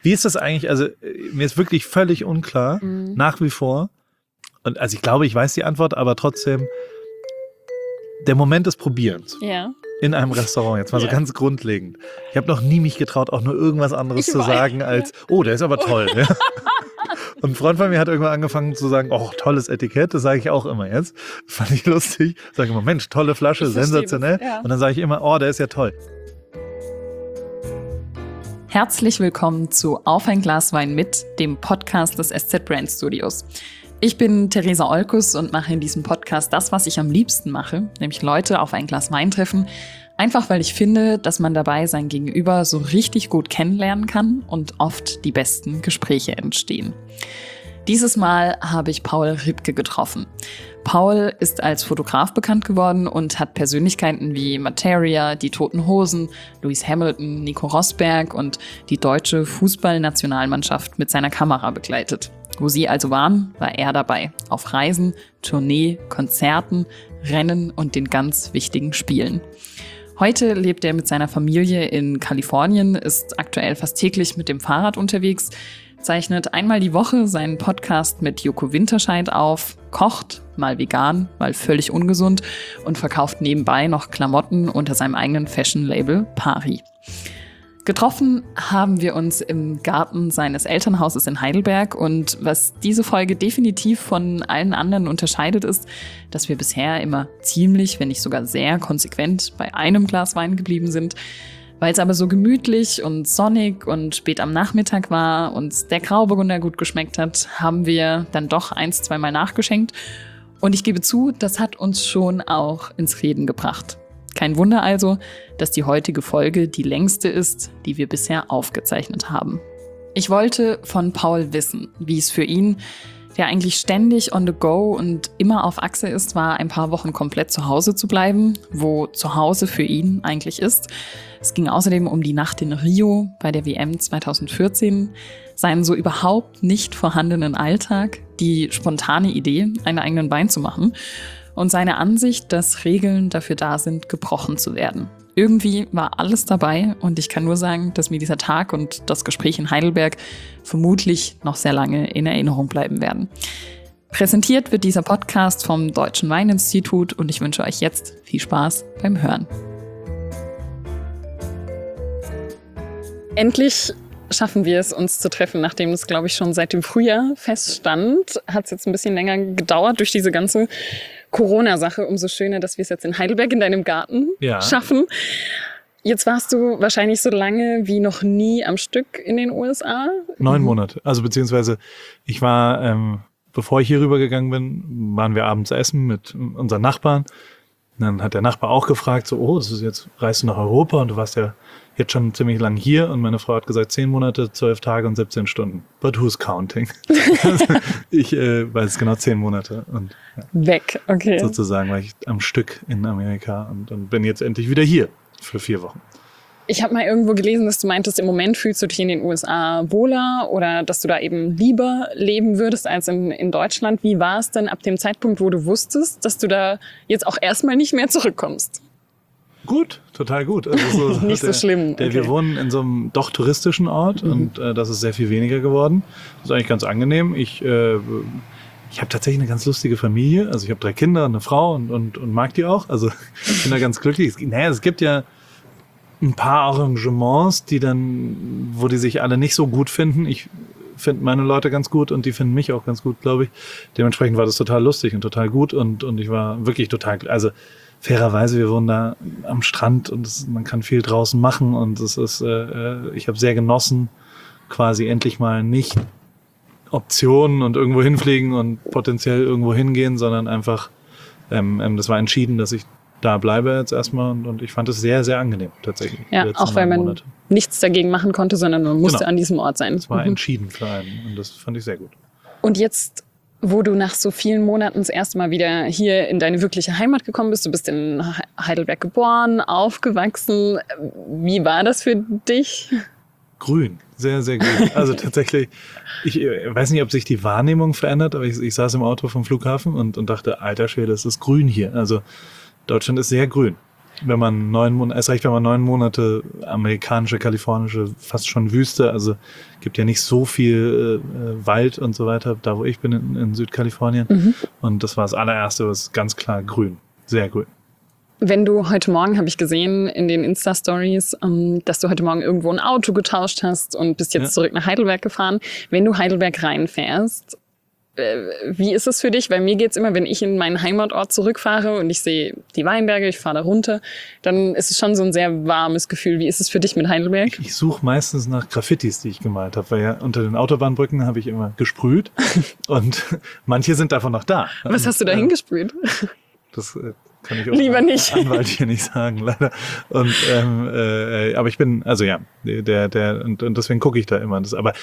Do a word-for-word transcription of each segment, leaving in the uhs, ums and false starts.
Wie ist das eigentlich? Also mir ist wirklich völlig unklar, mhm. nach wie vor. Und also ich glaube, ich weiß die Antwort, aber trotzdem, der Moment des Probierens. Ja. In einem Restaurant, jetzt mal ja. so ganz grundlegend. Ich habe noch nie mich getraut, auch nur irgendwas anderes ich zu weiß. sagen als, oh, der ist aber toll. Ja. Und ein Freund von mir hat irgendwann angefangen zu sagen, oh, tolles Etikett, das sage ich auch immer jetzt. Das fand ich lustig. Sage immer, Mensch, tolle Flasche, sensationell. Ja. Und dann sage ich immer, oh, der ist ja toll. Herzlich willkommen zu Auf ein Glas Wein mit, dem Podcast des S Z Brand Studios. Ich bin Theresa Olkus und mache in diesem Podcast das, was ich am liebsten mache, nämlich Leute auf ein Glas Wein treffen, einfach weil ich finde, dass man dabei sein Gegenüber so richtig gut kennenlernen kann und oft die besten Gespräche entstehen. Dieses Mal habe ich Paul Ripke getroffen. Paul ist als Fotograf bekannt geworden und hat Persönlichkeiten wie Materia, die Toten Hosen, Lewis Hamilton, Nico Rosberg und die deutsche Fußballnationalmannschaft mit seiner Kamera begleitet. Wo sie also waren, war er dabei. Auf Reisen, Tournee, Konzerten, Rennen und den ganz wichtigen Spielen. Heute lebt er mit seiner Familie in Kalifornien, ist aktuell fast täglich mit dem Fahrrad unterwegs, zeichnet einmal die Woche seinen Podcast mit Joko Winterscheid auf, kocht, mal vegan, mal völlig ungesund und verkauft nebenbei noch Klamotten unter seinem eigenen Fashion-Label Pari. Getroffen haben wir uns im Garten seines Elternhauses in Heidelberg und was diese Folge definitiv von allen anderen unterscheidet ist, dass wir bisher immer ziemlich, wenn nicht sogar sehr konsequent bei einem Glas Wein geblieben sind. Weil es aber so gemütlich und sonnig und spät am Nachmittag war und der Grauburgunder gut geschmeckt hat, haben wir dann doch eins, zweimal nachgeschenkt. Und ich gebe zu, das hat uns schon auch ins Reden gebracht. Kein Wunder also, dass die heutige Folge die längste ist, die wir bisher aufgezeichnet haben. Ich wollte von Paul wissen, wie es für ihn, der eigentlich ständig on the go und immer auf Achse ist, war, ein paar Wochen komplett zu Hause zu bleiben, wo zu Hause für ihn eigentlich ist. Es ging außerdem um die Nacht in Rio bei der W M zwanzig vierzehn, seinen so überhaupt nicht vorhandenen Alltag, die spontane Idee, einen eigenen Wein zu machen und seine Ansicht, dass Regeln dafür da sind, gebrochen zu werden. Irgendwie war alles dabei und ich kann nur sagen, dass mir dieser Tag und das Gespräch in Heidelberg vermutlich noch sehr lange in Erinnerung bleiben werden. Präsentiert wird dieser Podcast vom Deutschen Weininstitut und ich wünsche euch jetzt viel Spaß beim Hören. Endlich schaffen wir es, uns zu treffen, nachdem es, glaube ich, schon seit dem Frühjahr feststand. Hat es jetzt ein bisschen länger gedauert durch diese ganze Corona-Sache. Umso schöner, dass wir es jetzt in Heidelberg in deinem Garten ja. schaffen. Jetzt warst du wahrscheinlich so lange wie noch nie am Stück in den U S A. Neun Monate. Also beziehungsweise ich war, ähm, bevor ich hier rübergegangen bin, waren wir abends essen mit unseren Nachbarn. Und dann hat der Nachbar auch gefragt, so, oh, das ist jetzt, reist du nach Europa und du warst ja jetzt schon ziemlich lang hier. Und meine Frau hat gesagt, zehn Monate, zwölf Tage und siebzehn Stunden. But who's counting? ich äh, weiß genau zehn Monate. Und, ja, weg, okay. Sozusagen war ich am Stück in Amerika und, und bin jetzt endlich wieder hier für vier Wochen. Ich habe mal irgendwo gelesen, dass du meintest, im Moment fühlst du dich in den U S A wohler oder dass du da eben lieber leben würdest als in, in Deutschland. Wie war es denn ab dem Zeitpunkt, wo du wusstest, dass du da jetzt auch erstmal nicht mehr zurückkommst? Gut, total gut. Also so nicht der, so schlimm. Der, okay. Wir wohnen in so einem doch touristischen Ort mhm. und äh, das ist sehr viel weniger geworden. Das ist eigentlich ganz angenehm. Ich, äh, ich habe tatsächlich eine ganz lustige Familie. Also ich habe drei Kinder und eine Frau und, und, und mag die auch. Also ich bin da ganz glücklich. Es, naja, es gibt ja ein paar Arrangements, die dann, wo die sich alle nicht so gut finden. Ich finde meine Leute ganz gut und die finden mich auch ganz gut, glaube ich. Dementsprechend war das total lustig und total gut und, und ich war wirklich total, also fairerweise, wir wohnen da am Strand und es, man kann viel draußen machen und es ist, äh, ich habe sehr genossen, quasi endlich mal nicht Optionen und irgendwo hinfliegen und potenziell irgendwo hingehen, sondern einfach, ähm, ähm, das war entschieden, dass ich da bleibe jetzt erstmal und, und ich fand es sehr, sehr angenehm tatsächlich. Ja, auch weil man Monate. nichts dagegen machen konnte, sondern man musste genau. an diesem Ort sein. Es war mhm. entschieden für einen und das fand ich sehr gut. Und jetzt, wo du nach so vielen Monaten das erste Mal wieder hier in deine wirkliche Heimat gekommen bist, du bist in Heidelberg geboren, aufgewachsen, wie war das für dich? Grün, sehr, sehr grün. Also tatsächlich, ich weiß nicht, ob sich die Wahrnehmung verändert, aber ich, ich saß im Auto vom Flughafen und, und dachte, alter Schwede, es ist grün hier. Also Deutschland ist sehr grün. wenn man neun Monate, erst recht, wenn man neun Monate amerikanische, kalifornische, fast schon Wüste, also gibt ja nicht so viel äh, Wald und so weiter, da wo ich bin in, in Südkalifornien. Mhm. Und das war das allererste, was ganz klar grün, sehr grün. Wenn du heute Morgen, habe ich gesehen in den Insta-Stories, ähm, dass du heute Morgen irgendwo ein Auto getauscht hast und bist jetzt ja. zurück nach Heidelberg gefahren. Wenn du Heidelberg reinfährst, äh, wie ist es für dich? Weil mir geht's immer, wenn ich in meinen Heimatort zurückfahre und ich sehe die Weinberge, ich fahre da runter, dann ist es schon so ein sehr warmes Gefühl. Wie ist es für dich mit Heidelberg? Ich, ich suche meistens nach Graffitis, die ich gemalt habe, weil ja unter den Autobahnbrücken habe ich immer gesprüht und manche sind davon noch da. Was hast du da äh, hingesprüht? Das äh, kann ich auch Lieber nicht. Anwalt hier nicht sagen, leider. Und ähm, äh, aber ich bin, also ja, der, der, und, und deswegen gucke ich da immer. Das, aber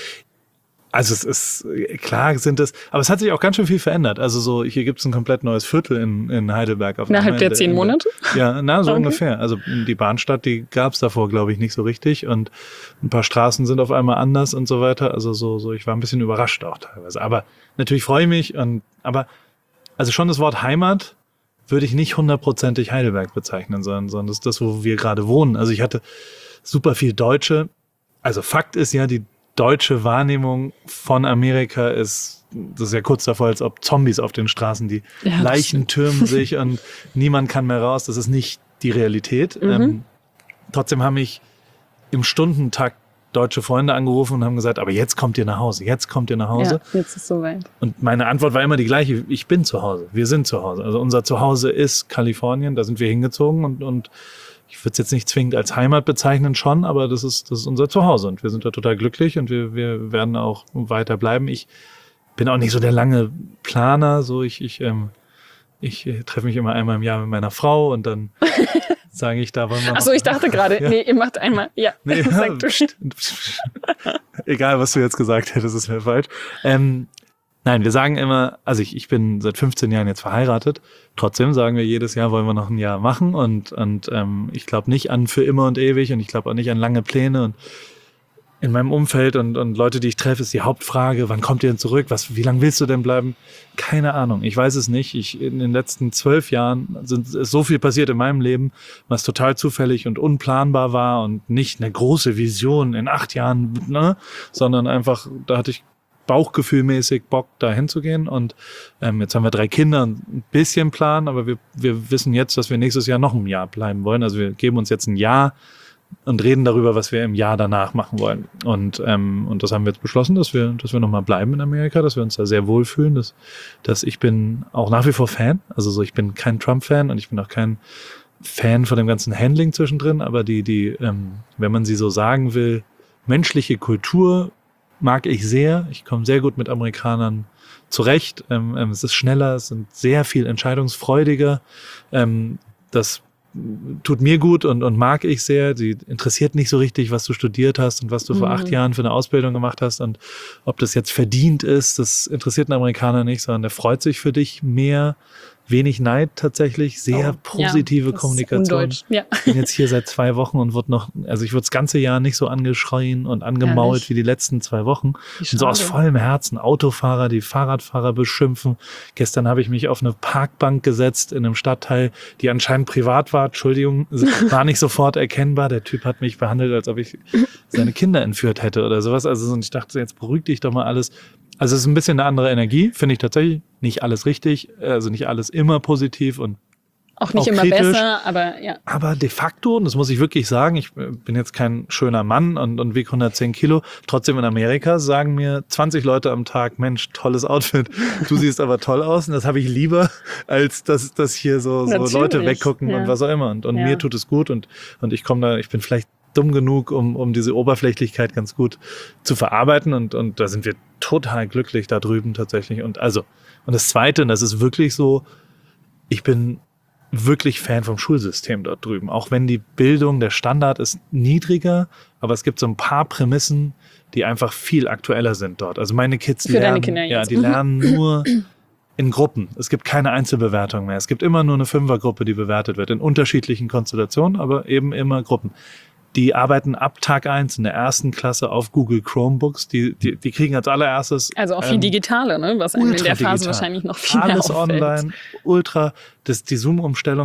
also es ist klar sind es, aber es hat sich auch ganz schön viel verändert. Also so, hier gibt es ein komplett neues Viertel in, in Heidelberg. Auf Innerhalb der zehn Monate? Ja, na, so okay. ungefähr. Also die Bahnstadt, die gab es davor, glaube ich, nicht so richtig. Und ein paar Straßen sind auf einmal anders und so weiter. Also so, so, ich war ein bisschen überrascht auch teilweise. Aber natürlich freue ich mich. Und aber also schon das Wort Heimat würde ich nicht hundertprozentig Heidelberg bezeichnen, sondern, sondern das ist das, wo wir gerade wohnen. Also ich hatte super viel Deutsche. Also Fakt ist ja, die deutsche Wahrnehmung von Amerika ist, das ist ja kurz davor, als ob Zombies auf den Straßen, die ja, Leichen türmen sich und niemand kann mehr raus. Das ist nicht die Realität. Mhm. Ähm, trotzdem haben mich im Stundentakt deutsche Freunde angerufen und haben gesagt, aber jetzt kommt ihr nach Hause, jetzt kommt ihr nach Hause. Ja, jetzt ist es soweit. Und meine Antwort war immer die gleiche, ich bin zu Hause, wir sind zu Hause. Also unser Zuhause ist Kalifornien, da sind wir hingezogen und, und ich würde es jetzt nicht zwingend als Heimat bezeichnen schon, aber das ist, das ist unser Zuhause und wir sind da total glücklich und wir, wir werden auch weiter bleiben. Ich bin auch nicht so der lange Planer, so ich, ich, ähm, ich treffe mich immer einmal im Jahr mit meiner Frau und dann sage ich, da wollen wir. Achso, ich dachte gerade, ja. nee, ihr macht einmal, ja. Nee, sag du. Egal, was du jetzt gesagt hättest, ist mir falsch. Ähm, nein, wir sagen immer, also ich, ich bin seit fünfzehn Jahren jetzt verheiratet. Trotzdem sagen wir jedes Jahr, wollen wir noch ein Jahr machen und, und ähm, ich glaube nicht an für immer und ewig und ich glaube auch nicht an lange Pläne und in meinem Umfeld und, und Leute, die ich treffe, ist die Hauptfrage, wann kommt ihr denn zurück? Was, wie lange willst du denn bleiben? Keine Ahnung, ich weiß es nicht. Ich, in den letzten zwölf Jahren sind, ist so viel passiert in meinem Leben, was total zufällig und unplanbar war und nicht eine große Vision in acht Jahren, ne? Sondern einfach, da hatte ich bauchgefühlmäßig Bock, da hinzugehen. Und ähm, jetzt haben wir drei Kinder, ein bisschen Plan, aber wir, wir wissen jetzt, dass wir nächstes Jahr noch ein Jahr bleiben wollen. Also wir geben uns jetzt ein Jahr und reden darüber, was wir im Jahr danach machen wollen. Und ähm, und das haben wir jetzt beschlossen, dass wir dass wir nochmal bleiben in Amerika, dass wir uns da sehr wohlfühlen, dass dass ich bin auch nach wie vor Fan, also so ich bin kein Trump-Fan und ich bin auch kein Fan von dem ganzen Handling zwischendrin, aber die die ähm, wenn man sie so sagen will, menschliche Kultur mag ich sehr. Ich komme sehr gut mit Amerikanern zurecht. Ähm, ähm, es ist schneller, es sind sehr viel entscheidungsfreudiger. Ähm, das tut mir gut und, und mag ich sehr. Sie interessiert nicht so richtig, was du studiert hast und was du mhm. vor acht Jahren für eine Ausbildung gemacht hast und ob das jetzt verdient ist, das interessiert einen Amerikaner nicht, sondern der freut sich für dich mehr. Wenig Neid tatsächlich, sehr oh, positive ja, Kommunikation. Ja. Ich bin jetzt hier seit zwei Wochen und wurde noch, also ich wurde das ganze Jahr nicht so angeschrien und angemault Ehrlich? wie die letzten zwei Wochen. Und so aus vollem Herzen Autofahrer, die Fahrradfahrer beschimpfen. Gestern habe ich mich auf eine Parkbank gesetzt in einem Stadtteil, die anscheinend privat war. Entschuldigung, war nicht sofort erkennbar. Der Typ hat mich behandelt, als ob ich seine Kinder entführt hätte oder sowas. Also und ich dachte, jetzt beruhig dich doch mal alles. Also es ist ein bisschen eine andere Energie, finde ich tatsächlich. Nicht alles richtig, also nicht alles immer positiv und auch nicht auch immer kritisch, besser, aber ja. Aber de facto, und das muss ich wirklich sagen, ich bin jetzt kein schöner Mann und, und wiege hundertzehn Kilo, trotzdem in Amerika sagen mir zwanzig Leute am Tag, Mensch, tolles Outfit, du siehst aber toll aus und das habe ich lieber, als dass, dass hier so, so Leute weggucken ja. und was auch immer. Und, und ja. mir tut es gut und, und ich komme da, ich bin vielleicht dumm genug, um, um diese Oberflächlichkeit ganz gut zu verarbeiten und, und da sind wir total glücklich da drüben tatsächlich. Und also, und das Zweite, und das ist wirklich so, ich bin wirklich Fan vom Schulsystem dort drüben. Auch wenn die Bildung, der Standard ist niedriger, aber es gibt so ein paar Prämissen, die einfach viel aktueller sind dort. Also meine Kids Für lernen, deine Kinder jetzt. ja, die lernen nur in Gruppen. Es gibt keine Einzelbewertung mehr. Es gibt immer nur eine Fünfergruppe, die bewertet wird, in unterschiedlichen Konstellationen, aber eben immer Gruppen. Die arbeiten ab Tag eins in der ersten Klasse auf Google Chromebooks. Die, die, die kriegen als allererstes... Also auch viel ähm, Digitale, ne? Was einem in der Phase digital. wahrscheinlich noch viel Alles mehr auffällt. online, ultra. Das, die Zoom-Umstellung hat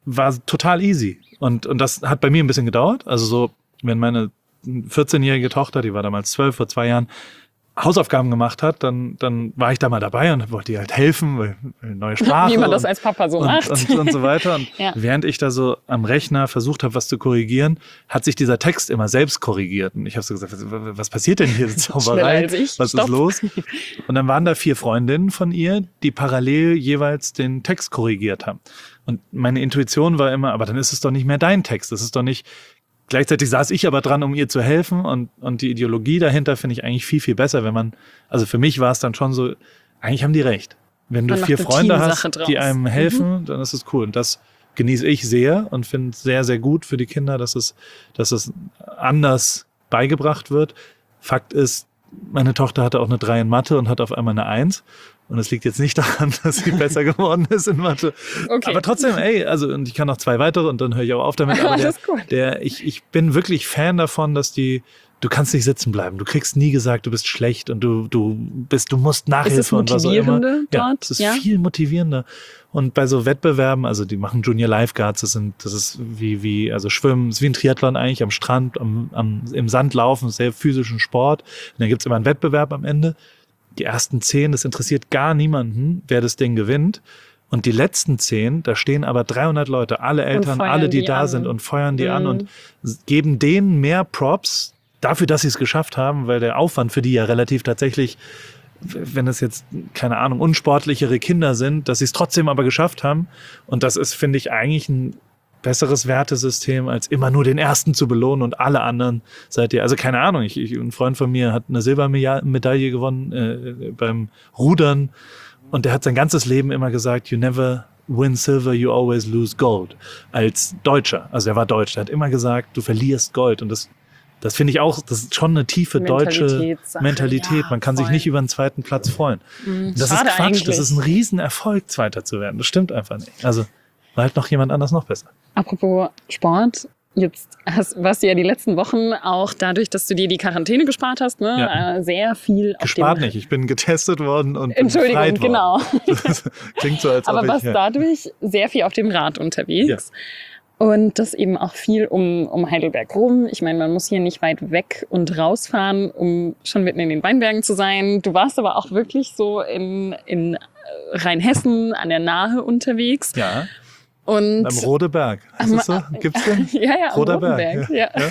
war total easy. Und, und das hat bei mir ein bisschen gedauert. Also so, wenn meine vierzehnjährige Tochter, die war damals zwölf, vor zwei Jahren, Hausaufgaben gemacht hat, dann, dann war ich da mal dabei und wollte ihr halt helfen, weil neue Sprache. Wie man das und, als Papa so und, macht. Und, und so weiter. Und ja. während ich da so am Rechner versucht habe, was zu korrigieren, hat sich dieser Text immer selbst korrigiert. Und ich habe so gesagt, was, was passiert denn hier? Zauberei? Als ich. Was Stopp. ist los? Und dann waren da vier Freundinnen von ihr, die parallel jeweils den Text korrigiert haben. Und meine Intuition war immer, aber dann ist es doch nicht mehr dein Text. Das ist doch nicht... Gleichzeitig saß ich aber dran, um ihr zu helfen und, und die Ideologie dahinter finde ich eigentlich viel, viel besser, wenn man, also für mich war es dann schon so, eigentlich haben die recht. Wenn du man vier Freunde hast, draus. die einem helfen, mhm. dann ist es cool. Und das genieße ich sehr und finde es sehr, sehr gut für die Kinder, dass es, dass es anders beigebracht wird. Fakt ist, meine Tochter hatte auch eine drei in Mathe und hat auf einmal eine eins. Und es liegt jetzt nicht daran, dass sie besser geworden ist in Mathe. Okay. Aber trotzdem, ey, also, und ich kann noch zwei weitere und dann höre ich auch auf damit. Aber der, der, ich, ich bin wirklich Fan davon, dass die, du kannst nicht sitzen bleiben. Du kriegst nie gesagt, du bist schlecht und du, du bist, du musst Nachhilfe und was auch immer. Dort? Ja, es ist ja? viel motivierender. Und bei so Wettbewerben, also die machen Junior Lifeguards, das sind, das ist wie, wie, also Schwimmen, ist wie ein Triathlon eigentlich, am Strand, am, am, im Sand laufen, sehr physischen Sport. Und dann gibt's immer einen Wettbewerb am Ende. Die ersten zehn, das interessiert gar niemanden, wer das Ding gewinnt. Und die letzten zehn, da stehen aber dreihundert Leute, alle Eltern, alle, die, die da an. sind und feuern die mhm. an und geben denen mehr Props dafür, dass sie es geschafft haben, weil der Aufwand für die ja relativ tatsächlich, wenn es jetzt, keine Ahnung, unsportlichere Kinder sind, dass sie es trotzdem aber geschafft haben. Und das ist, finde ich, eigentlich ein besseres Wertesystem, als immer nur den Ersten zu belohnen und alle anderen seid ihr, also keine Ahnung, ich, ich, ein Freund von mir hat eine Silbermedaille gewonnen äh, beim Rudern und der hat sein ganzes Leben immer gesagt, you never win silver, you always lose gold, als Deutscher, also er war Deutsch, der hat immer gesagt, du verlierst Gold und das Das finde ich auch, das ist schon eine tiefe deutsche Mentalität. Man kann voll. sich nicht über einen zweiten Platz freuen. Mhm, das ist Quatsch, eigentlich. Das ist ein Riesenerfolg, Zweiter zu werden. Das stimmt einfach nicht. Also war halt noch jemand anders noch besser. Apropos Sport, jetzt hast, warst du ja die letzten Wochen auch dadurch, dass du dir die Quarantäne gespart hast, ne, ja. sehr viel auf Gespart dem... nicht, ich bin getestet worden und Entschuldigung, bin genau. Das klingt so, als Aber ob ich... warst ja. dadurch sehr viel auf dem Rad unterwegs. Ja. Und das eben auch viel um, um Heidelberg rum. Ich meine, man muss hier nicht weit weg und rausfahren, um schon mitten in den Weinbergen zu sein. Du warst aber auch wirklich so in, in Rheinhessen an der Nahe unterwegs. Ja. Und am Rodeberg. Ist das so? Gibt's den? Ja, ja, am Rodeberg. Ja. Ja. Ja.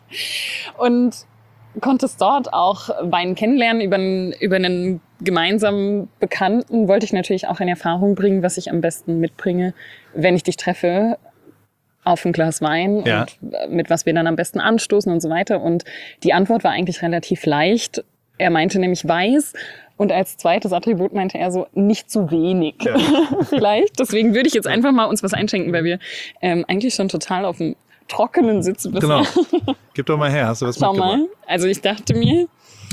Und konntest dort auch Wein kennenlernen über einen, über einen gemeinsamen Bekannten. Wollte ich natürlich auch in Erfahrung bringen, was ich am besten mitbringe, wenn ich dich treffe, auf ein Glas Wein ja. und mit was wir dann am besten anstoßen und so weiter. Und die Antwort war eigentlich relativ leicht. Er meinte nämlich weiß. Und als zweites Attribut meinte er so, nicht zu wenig. Ja. Vielleicht. Deswegen würde ich jetzt einfach mal uns was einschenken, weil wir ähm, eigentlich schon total auf dem Trockenen sitzen. Genau. Gib doch mal her. Hast du was Schau mitgebracht? mal. Also ich dachte mir...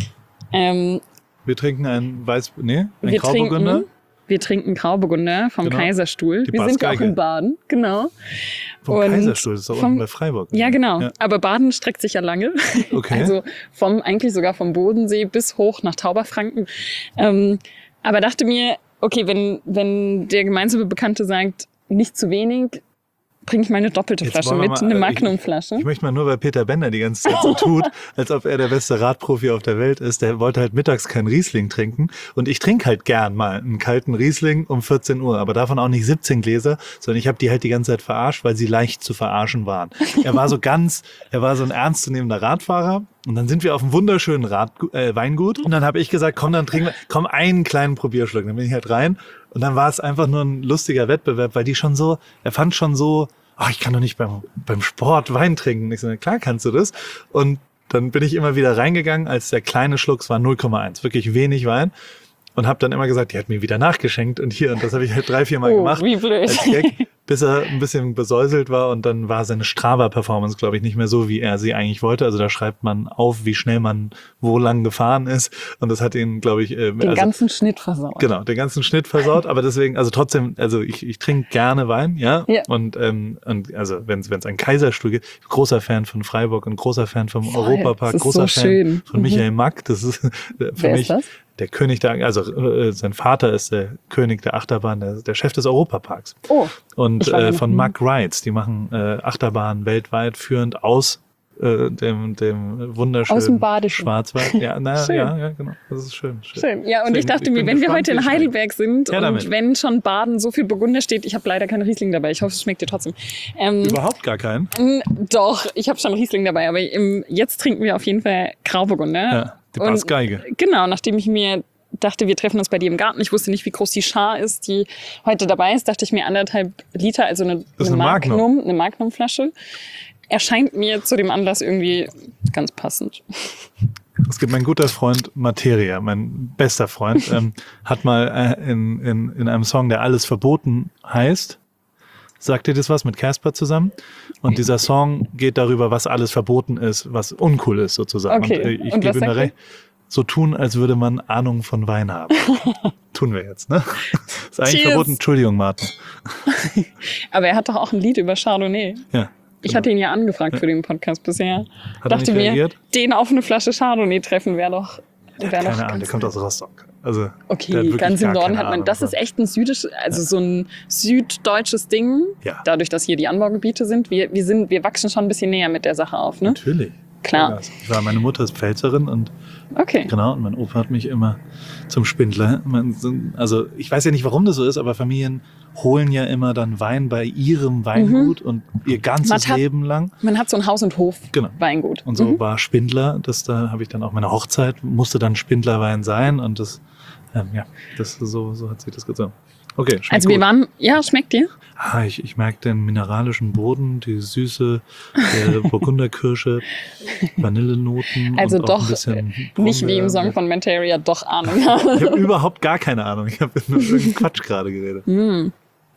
Ähm, wir trinken ein Weiß... Nee, ein wir Grauburgunder. Trinken, wir trinken Grauburgunder vom genau. Kaiserstuhl. Die wir sind auch in Baden. Genau. Vom und Kaiserstuhl, das ist doch unten bei Freiburg. Ja, genau. Ja. Aber Baden streckt sich ja lange. Okay. Also vom, eigentlich sogar vom Bodensee bis hoch nach Tauberfranken. Ähm, aber dachte mir, okay, wenn, wenn der gemeinsame Bekannte sagt, nicht zu wenig, bringe ich meine doppelte Jetzt Flasche mit, mal, eine Magnumflasche. Ich, ich möchte mal nur, weil Peter Bender die ganze Zeit so tut, als ob er der beste Radprofi auf der Welt ist. Der wollte halt mittags keinen Riesling trinken. Und ich trinke halt gern mal einen kalten Riesling um vierzehn Uhr. Aber davon auch nicht siebzehn Gläser, sondern ich habe die halt die ganze Zeit verarscht, weil sie leicht zu verarschen waren. Er war so ganz, er war so ein ernstzunehmender Radfahrer. Und dann sind wir auf einem wunderschönen Rad, äh, Weingut. Und dann habe ich gesagt, komm, dann trinken wir, komm, einen kleinen Probierschluck. Dann bin ich halt rein. Und dann war es einfach nur ein lustiger Wettbewerb, weil die schon so, er fand schon so, ach, ich kann doch nicht beim, beim Sport Wein trinken. Ich so, klar kannst du das. Und dann bin ich immer wieder reingegangen, als der kleine Schluck, es war null Komma eins, wirklich wenig Wein. Und habe dann immer gesagt, die hat mir wieder nachgeschenkt und hier. Und das habe ich halt drei, vier Mal oh, gemacht. Wie blöd. Als Gag, bis er ein bisschen besäuselt war. Und dann war seine Strava-Performance, glaube ich, nicht mehr so, wie er sie eigentlich wollte. Also da schreibt man auf, wie schnell man wo lang gefahren ist. Und das hat ihn, glaube ich... Äh, den also, ganzen Schnitt versaut. Genau, den ganzen Schnitt versaut. Aber deswegen, also trotzdem, also ich, ich trinke gerne Wein, ja. ja. Und, ähm, und also wenn es einen Kaiserstuhl gibt, großer Fan von Freiburg und großer Fan vom Voll. Europapark, großer so Fan schön. von Michael mhm. Mack. Das ist für Wer mich... Ist das? der König der, also äh, sein Vater ist der König der Achterbahn, der, der Chef des Europaparks. Oh. Und ich war äh, noch von nie. Mack Rides, die machen äh, Achterbahnen weltweit führend aus äh, dem, dem wunderschönen Aus dem Badischen. Schwarzwald. Ja, na, Schön. ja, ja, genau. Das ist schön. Schön. Schön. Ja, und ich Deswegen, dachte ich mir, bin wenn wir gespannt, heute wie in es schmeckt. Heidelberg sind Ja, und damit. wenn schon Baden so viel Burgunder steht, ich habe leider keinen Riesling dabei. Ich hoffe, es schmeckt dir trotzdem. Ähm, Überhaupt gar keinen. m, doch, ich habe schon Riesling dabei, aber im, jetzt trinken wir auf jeden Fall Grauburgunder. Ja, die Und Bassgeige. Genau, nachdem ich mir dachte, wir treffen uns bei dir im Garten. Ich wusste nicht, wie groß die Schar ist, die heute dabei ist. Dachte ich mir anderthalb Liter, also eine, Das ist eine eine Magnum, Magnum. eine Magnumflasche. Erscheint mir zu dem Anlass irgendwie ganz passend. Es gibt mein guter Freund Materia, mein bester Freund, ähm, hat mal äh, in, in, in einem Song, der Alles verboten heißt, sagt dir das was, mit Casper zusammen? Und dieser Song geht darüber, was alles verboten ist, was uncool ist sozusagen. Okay. Und äh, ich Und was gebe ihm da sagt er? recht. So tun, als würde man Ahnung von Wein haben. Tun wir jetzt, ne? Ist eigentlich Cheers. verboten. Entschuldigung, Martin. Aber er hat doch auch ein Lied über Chardonnay. Ja. Ich hatte ihn ja angefragt für den Podcast bisher. Hat er Dachte nicht mir, reagiert? den auf eine Flasche Chardonnay treffen wäre doch, Der wär hat doch keine Ahnung, ganz der kommt aus Rostock. Also, der hat Okay, wirklich ganz im gar Norden keine hat man, Ahnung das ist davon. echt ein südisch, also so ein süddeutsches Ding. Ja. Dadurch, dass hier die Anbaugebiete sind. Wir, wir sind, wir wachsen schon ein bisschen näher mit der Sache auf, ne? Natürlich. Klar. Ich war, meine Mutter ist Pfälzerin und Okay. genau, und mein Opa hat mich immer zum Spindler. Man, also ich weiß ja nicht, warum das so ist, aber Familien holen ja immer dann Wein bei ihrem Weingut und ihr ganzes Man hat- Leben lang. Man hat so ein Haus- und Genau. Hof-Weingut. Und so Mhm. war Spindler, das da habe ich dann auch meine Hochzeit, musste dann Spindlerwein sein und das, ähm, ja, das so, so hat sich das gezogen. Okay, schmeckt Also gut. wir waren, ja, schmeckt dir? Ah, ich, ich merke den mineralischen Boden, die Süße der Burgunderkirsche, Vanillenoten Also und auch doch, ein bisschen Nicht wie im Brombeer. Song von Materia, doch Ahnung. Ich habe überhaupt gar keine Ahnung. Ich habe nur irgendeinen Quatsch gerade geredet. Hm.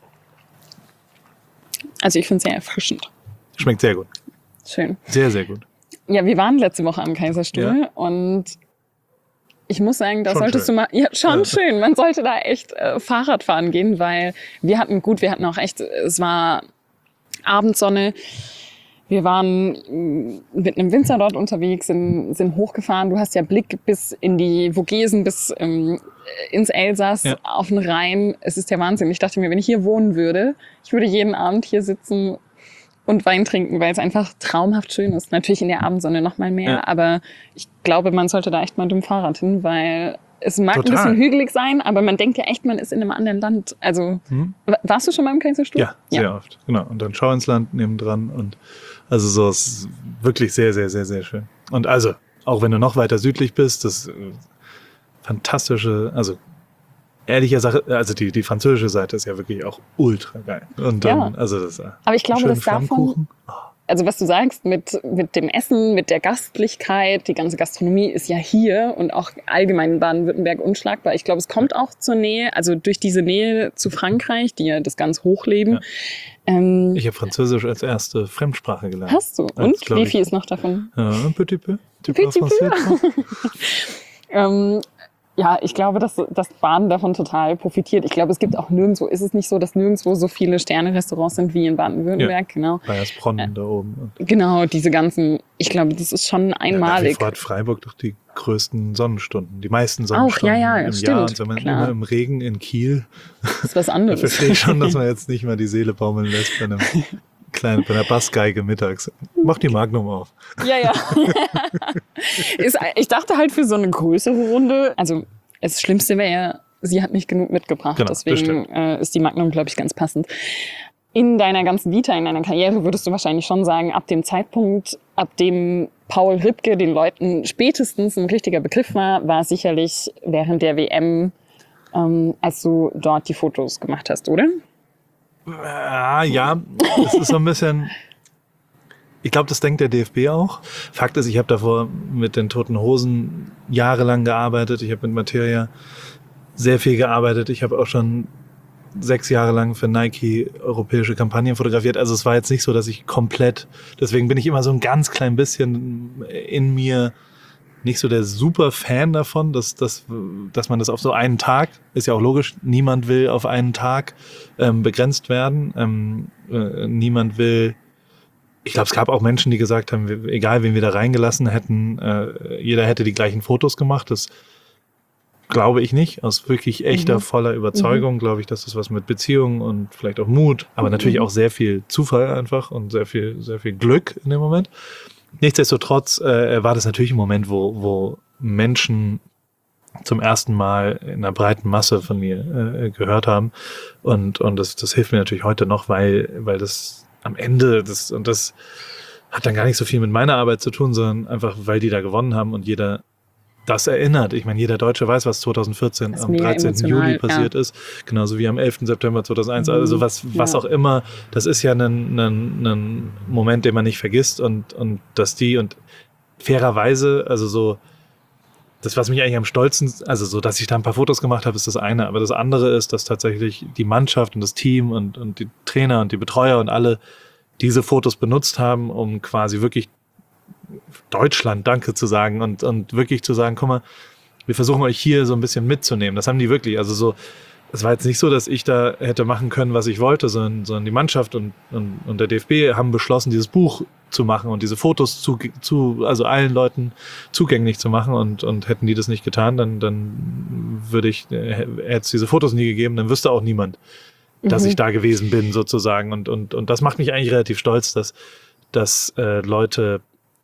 Also ich finde es sehr erfrischend. Schmeckt sehr gut. Schön. Sehr, sehr gut. Ja, wir waren letzte Woche am Kaiserstuhl Ja. und ich muss sagen, da Schon solltest schön. du mal, ja, schon Ja. schön. Man sollte da echt äh, Fahrrad fahren gehen, weil wir hatten, gut, wir hatten auch echt, es war Abendsonne. Wir waren mm, mit einem Winzer dort unterwegs, sind, sind hochgefahren. Du hast ja Blick bis in die Vogesen, bis ähm, ins Elsass, Ja. auf den Rhein. Es ist der Wahnsinn. Ich dachte mir, wenn ich hier wohnen würde, ich würde jeden Abend hier sitzen und Wein trinken, weil es einfach traumhaft schön ist. Natürlich in der Abendsonne noch mal mehr, Ja. aber ich glaube, man sollte da echt mal mit dem Fahrrad hin, weil es mag Total. ein bisschen hügelig sein, aber man denkt ja echt, man ist in einem anderen Land. Also, Hm? wa- warst du schon mal im Kaiserstuhl? Ja, sehr oft. Genau. Und dann Schau ins Land nebendran. Und also so es ist wirklich sehr, sehr, sehr, sehr schön. Und also, auch wenn du noch weiter südlich bist, das äh, fantastische, also ehrlicher Sache, also die, die französische Seite ist ja wirklich auch ultra geil. Und dann, Ja. also das äh, Aber ich glaube, schönen dass davon, Flammkuchen. also was du sagst, mit, mit dem Essen, mit der Gastlichkeit, die ganze Gastronomie ist ja hier und auch allgemein in Baden-Württemberg unschlagbar. Ich glaube, es kommt auch zur Nähe, also durch diese Nähe zu Frankreich, die ja das ganz hochleben. Ja. Ähm, Ich habe Französisch als erste Fremdsprache gelernt. hast du? Als, Und glaub wie ich- viel ist noch davon? Ja, un petit peu. Tu Petit parles français? Ähm, ja, ich glaube, dass, dass Baden davon total profitiert. Ich glaube, es gibt auch nirgendwo, ist es nicht so, dass nirgendwo so viele Sterne-Restaurants sind wie in Baden-Württemberg, genau. Bayersbronn da oben. Und Genau, diese ganzen, ich glaube, das ist schon Ja, nach wie einmalig. vor hat Freiburg doch die größten Sonnenstunden, die meisten Sonnenstunden ja, im stimmt, Jahr. Und wenn man klar. immer im Regen in Kiel, Das ist was da anderes. verstehe ich schon, dass man jetzt nicht mal die Seele baumeln lässt bei einem kleinen, bei einer Bassgeige mittags. Mach die Magnum auf. Ja, ja. ist, ich dachte halt für so eine größere Runde, also das Schlimmste wäre ja, sie hat nicht genug mitgebracht. Genau, das Deswegen äh, ist die Magnum, glaube ich, ganz passend. In deiner ganzen Vita, in deiner Karriere würdest du wahrscheinlich schon sagen, ab dem Zeitpunkt, ab dem Paul Ripke den Leuten spätestens ein richtiger Begriff war, war sicherlich während der W M, ähm, als du dort die Fotos gemacht hast, oder? Ah, ja, es ist so ein bisschen. Ich glaube, das denkt der D F B auch. Fakt ist, ich habe davor mit den Toten Hosen jahrelang gearbeitet. Ich habe mit Materia sehr viel gearbeitet. Ich habe auch schon sechs Jahre lang für Nike europäische Kampagnen fotografiert. Also es war jetzt nicht so, dass ich komplett, deswegen bin ich immer so ein ganz klein bisschen in mir nicht so der super Fan davon, dass, dass, dass man das auf so einen Tag, ist ja auch logisch, niemand will auf einen Tag ähm, begrenzt werden. Ähm, äh, niemand will, ich glaube, es gab auch Menschen, die gesagt haben, wir- egal wen wir da reingelassen hätten, äh, jeder hätte die gleichen Fotos gemacht. Das glaube ich nicht. Aus wirklich echter, Mhm. voller Überzeugung Mhm. glaube ich, dass das was mit Beziehungen und vielleicht auch Mut, aber natürlich Mhm. auch sehr viel Zufall einfach und sehr viel, sehr viel Glück in dem Moment. Nichtsdestotrotz äh, war das natürlich ein Moment, wo, wo Menschen zum ersten Mal in einer breiten Masse von mir äh, gehört haben. Und, und das, das hilft mir natürlich heute noch, weil, weil das am Ende, das, und das hat dann gar nicht so viel mit meiner Arbeit zu tun, sondern einfach, weil die da gewonnen haben und jeder das erinnert. Ich meine, jeder Deutsche weiß, was zwanzig vierzehn Das ist am mega dreizehnten emotional, Juli passiert ja. ist. Genauso wie am elften September zweitausendeins. Mhm. Also was, was Ja. auch immer. Das ist ja ein, ein, ein Moment, den man nicht vergisst und, und dass die und fairerweise, also so, das, was mich eigentlich am stolzen, also so, dass ich da ein paar Fotos gemacht habe, ist das eine. Aber das andere ist, dass tatsächlich die Mannschaft und das Team und, und die Trainer und die Betreuer und alle diese Fotos benutzt haben, um quasi wirklich Deutschland Danke zu sagen und, und wirklich zu sagen, guck mal, wir versuchen euch hier so ein bisschen mitzunehmen. Das haben die wirklich. Also so, es war jetzt nicht so, dass ich da hätte machen können, was ich wollte, sondern, sondern die Mannschaft und, und, und der D F B haben beschlossen, dieses Buch zu machen und diese Fotos zu, zu also allen Leuten zugänglich zu machen. Und, und hätten die das nicht getan, dann, dann würde ich, hätte es diese Fotos nie gegeben, dann wüsste auch niemand, dass Mhm. ich da gewesen bin, sozusagen. Und, und, und das macht mich eigentlich relativ stolz, dass, dass äh, Leute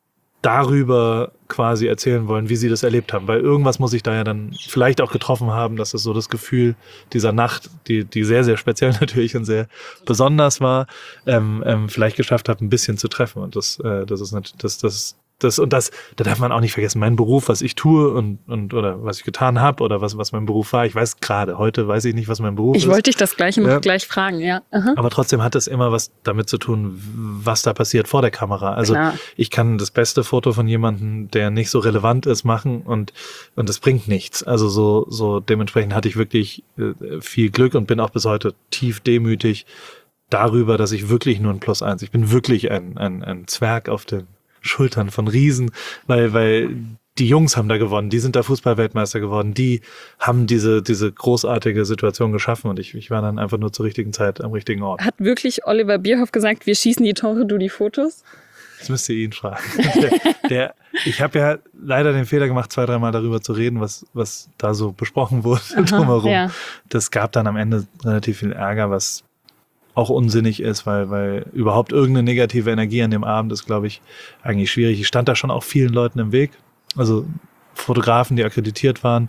darüber quasi erzählen wollen, wie sie das erlebt haben. Weil irgendwas muss ich da ja dann vielleicht auch getroffen haben, dass es so das Gefühl dieser Nacht, die, die sehr, sehr speziell natürlich und sehr besonders war, ähm, ähm, vielleicht geschafft habe, ein bisschen zu treffen. Und das, äh, das ist natürlich, das, das, das, und das, da darf man auch nicht vergessen, mein Beruf, was ich tue und, und oder was ich getan habe oder was, was mein Beruf war. Ich weiß gerade, heute weiß ich nicht, was mein Beruf Ich ist. wollte dich das Gleiche noch Ja. gleich fragen, ja. Aha. Aber trotzdem hat es immer was damit zu tun, was da passiert vor der Kamera. Also Klar. ich kann das beste Foto von jemandem, der nicht so relevant ist, machen und und es bringt nichts. Also so so dementsprechend hatte ich wirklich äh, viel Glück und bin auch bis heute tief demütig darüber, dass ich wirklich nur ein Plus eins. Ich bin wirklich ein ein, ein Zwerg auf den Schultern von Riesen, weil weil die Jungs haben da gewonnen, die sind da Fußball-Weltmeister geworden, die haben diese diese großartige Situation geschaffen und ich, ich war dann einfach nur zur richtigen Zeit am richtigen Ort. Hat wirklich Oliver Bierhoff gesagt, wir schießen die Tore, du die Fotos? Das müsst ihr ihn fragen. Der, der, ich habe ja leider den Fehler gemacht, zwei, dreimal darüber zu reden, was, was da so besprochen wurde Aha, drumherum. ja. Das gab dann am Ende relativ viel Ärger, was auch unsinnig ist, weil, weil überhaupt irgendeine negative Energie an dem Abend ist, glaube ich, eigentlich schwierig. Ich stand da schon auch vielen Leuten im Weg. Also Fotografen, die akkreditiert waren.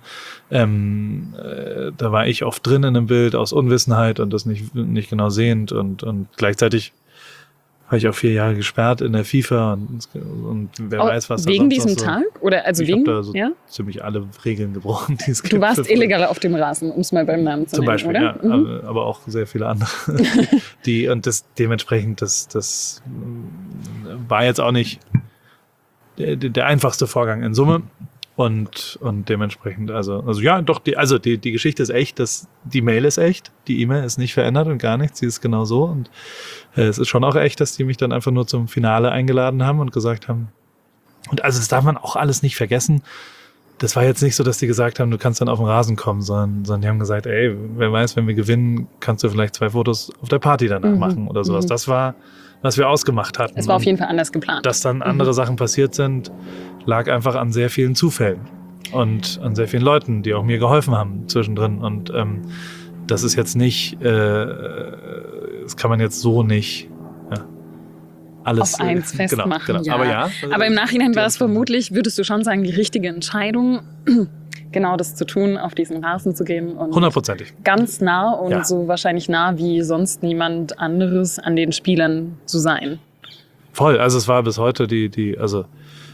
Ähm, äh, da war ich oft drin in einem Bild aus Unwissenheit und das nicht, nicht genau sehend und, und gleichzeitig war ich auch vier Jahre gesperrt in der FIFA und, und wer Oh, weiß, was da wegen sonst noch diesem so. Tag? Oder also Ich wegen, habe da so ja? ziemlich alle Regeln gebrochen, die es gibt. Du warst für- illegal auf dem Rasen, um es mal beim Namen zu Zum nennen, Beispiel, oder? ja, Mhm. aber, aber auch sehr viele andere. Die, und das dementsprechend, das, das war jetzt auch nicht der, der einfachste Vorgang in Summe. Und, und dementsprechend, also, also ja, doch, die, also die, die Geschichte ist echt, das, die Mail ist echt, die E-Mail ist nicht verändert und gar nichts, sie ist genau so. Und äh, es ist schon auch echt, dass die mich dann einfach nur zum Finale eingeladen haben und gesagt haben, und also das darf man auch alles nicht vergessen. Das war jetzt nicht so, dass die gesagt haben, du kannst dann auf den Rasen kommen, sondern, sondern die haben gesagt, ey, wer weiß, wenn wir gewinnen, kannst du vielleicht zwei Fotos auf der Party danach Mhm. machen oder sowas. Mhm. Das war, was wir ausgemacht hatten. Es war auf Und jeden Fall anders geplant. dass dann andere Sachen passiert sind, lag einfach an sehr vielen Zufällen und an sehr vielen Leuten, die auch mir geholfen haben zwischendrin. Und ähm, das ist jetzt nicht, äh, das kann man jetzt so nicht ja, alles Auf eins äh, festmachen, Genau, genau. ja. Aber ja. Aber im Nachhinein die war es Antwort- vermutlich, würdest du schon sagen, die richtige Entscheidung, genau das zu tun, auf diesen Rasen zu gehen und Hundertprozentig. ganz nah und Ja. so wahrscheinlich nah wie sonst niemand anderes an den Spielern zu sein. Voll, also es war bis heute die, die, also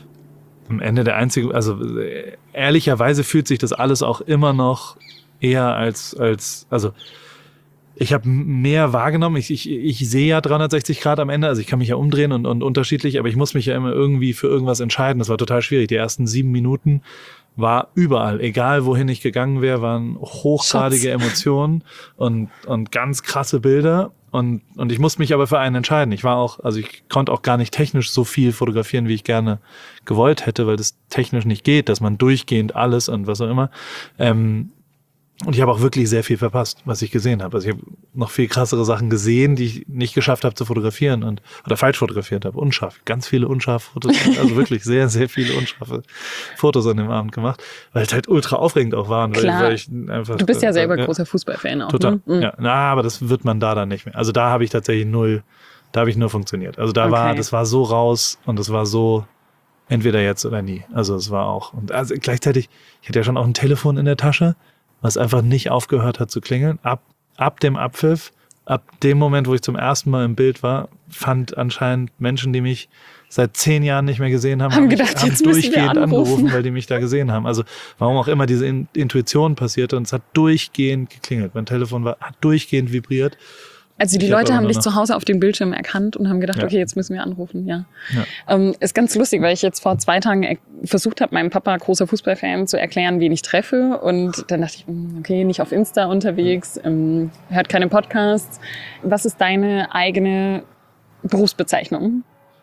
am Ende der einzige, also äh, ehrlicherweise fühlt sich das alles auch immer noch eher als, als, also ich habe mehr wahrgenommen, ich, ich, ich sehe ja dreihundertsechzig Grad am Ende, also ich kann mich ja umdrehen und, und unterschiedlich, aber ich muss mich ja immer irgendwie für irgendwas entscheiden. Das war total schwierig. Die ersten sieben Minuten war überall, egal wohin ich gegangen wäre, waren hochgradige Schatz. Emotionen und, und ganz krasse Bilder. Und, und ich musste mich aber für einen entscheiden. Ich war auch, also ich konnte auch gar nicht technisch so viel fotografieren, wie ich gerne gewollt hätte, weil das technisch nicht geht, dass man durchgehend alles und was auch immer. Ähm, Und ich habe auch wirklich sehr viel verpasst, was ich gesehen habe. Also ich habe noch viel krassere Sachen gesehen, die ich nicht geschafft habe zu fotografieren und oder falsch fotografiert habe. Unscharf. Ganz viele unscharfe Fotos. Also wirklich sehr, sehr viele unscharfe Fotos an dem Abend gemacht, weil es halt ultra aufregend auch waren. Weil, Klar. weil ich einfach, du bist ja selber äh, großer Fußballfan auch. Total. Ne? Mhm. Ja, na, aber das wird man da dann nicht mehr. Also da habe ich tatsächlich null, da habe ich nur funktioniert. Also da Okay. war, das war so raus und das war so entweder jetzt oder nie. Also es war auch. Und also gleichzeitig, ich hatte ja schon auch ein Telefon in der Tasche, was einfach nicht aufgehört hat zu klingeln. Ab, ab dem Abpfiff, ab dem Moment, wo ich zum ersten Mal im Bild war, fand anscheinend Menschen, die mich seit zehn Jahren nicht mehr gesehen haben, Haben haben, gedacht, mich, haben jetzt müssen wir durchgehend anrufen. angerufen, weil die mich da gesehen haben. Also warum auch immer diese In- Intuition passierte und es hat durchgehend geklingelt. Mein Telefon war, hat durchgehend vibriert. Also die Ich hab Leute aber haben nur dich noch- zu Hause auf dem Bildschirm erkannt und haben gedacht, Ja. okay, jetzt müssen wir anrufen. Ja. Ja. Ähm, ist ganz lustig, weil ich jetzt vor zwei Tagen er- versucht habe, meinem Papa, großer Fußballfan, zu erklären, wen ich treffe. Und dann dachte ich, hm, okay, nicht auf Insta unterwegs, ähm, hört keine Podcasts. Was ist deine eigene Berufsbezeichnung?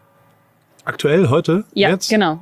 Aktuell, heute, Ja, jetzt? genau.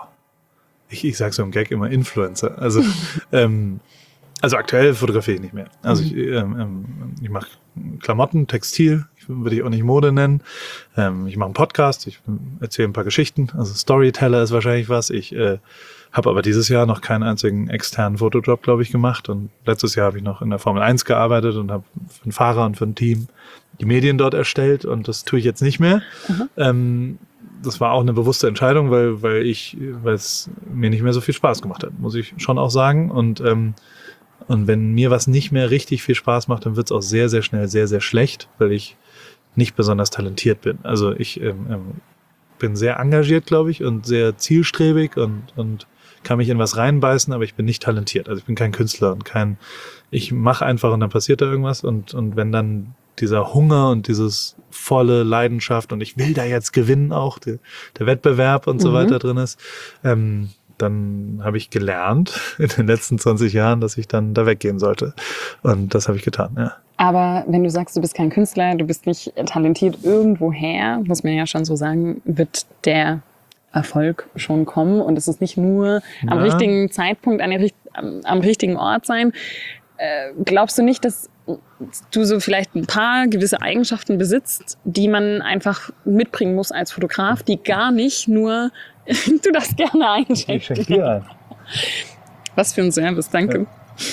Ich, ich sage so im Gag immer Influencer. Also, ähm, also aktuell fotografiere ich nicht mehr. Also ich, ähm, ähm, ich mache Klamotten, Textil, ich würde ich auch nicht Mode nennen. Ähm, ich mache einen Podcast, ich erzähle ein paar Geschichten. Also Storyteller ist wahrscheinlich was. Ich äh, habe aber dieses Jahr noch keinen einzigen externen Fotojob, glaube ich, gemacht. Und letztes Jahr habe ich noch in der Formel eins gearbeitet und habe für einen Fahrer und für ein Team die Medien dort erstellt. Und das tue ich jetzt nicht mehr. Ähm, das war auch eine bewusste Entscheidung, weil, weil ich, weil es mir nicht mehr so viel Spaß gemacht hat, muss ich schon auch sagen. Und, ähm, und wenn mir was nicht mehr richtig viel Spaß macht, dann wird es auch sehr, sehr schnell sehr, sehr schlecht, weil ich nicht besonders talentiert bin. Also ich ähm, ähm, bin sehr engagiert, glaube ich, und sehr zielstrebig und, und kann mich in was reinbeißen, aber ich bin nicht talentiert. Also ich bin kein Künstler und kein, ich mache einfach und dann passiert da irgendwas und, und wenn dann dieser Hunger und dieses volle Leidenschaft und ich will da jetzt gewinnen auch, die, der Wettbewerb und so Mhm. weiter drin ist, ähm, dann habe ich gelernt in den letzten zwanzig Jahren, dass ich dann da weggehen sollte. Und das habe ich getan, ja. Aber wenn du sagst, du bist kein Künstler, du bist nicht talentiert irgendwoher, muss man ja schon so sagen, wird der Erfolg schon kommen. Und es ist nicht nur am Ja. richtigen Zeitpunkt, an der, richt- am, am richtigen Ort sein. Äh, glaubst du nicht, dass du so vielleicht ein paar gewisse Eigenschaften besitzt, die man einfach mitbringen muss als Fotograf, die gar nicht nur, du darfst gerne einschenken. dir ein. Was für ein Service, danke.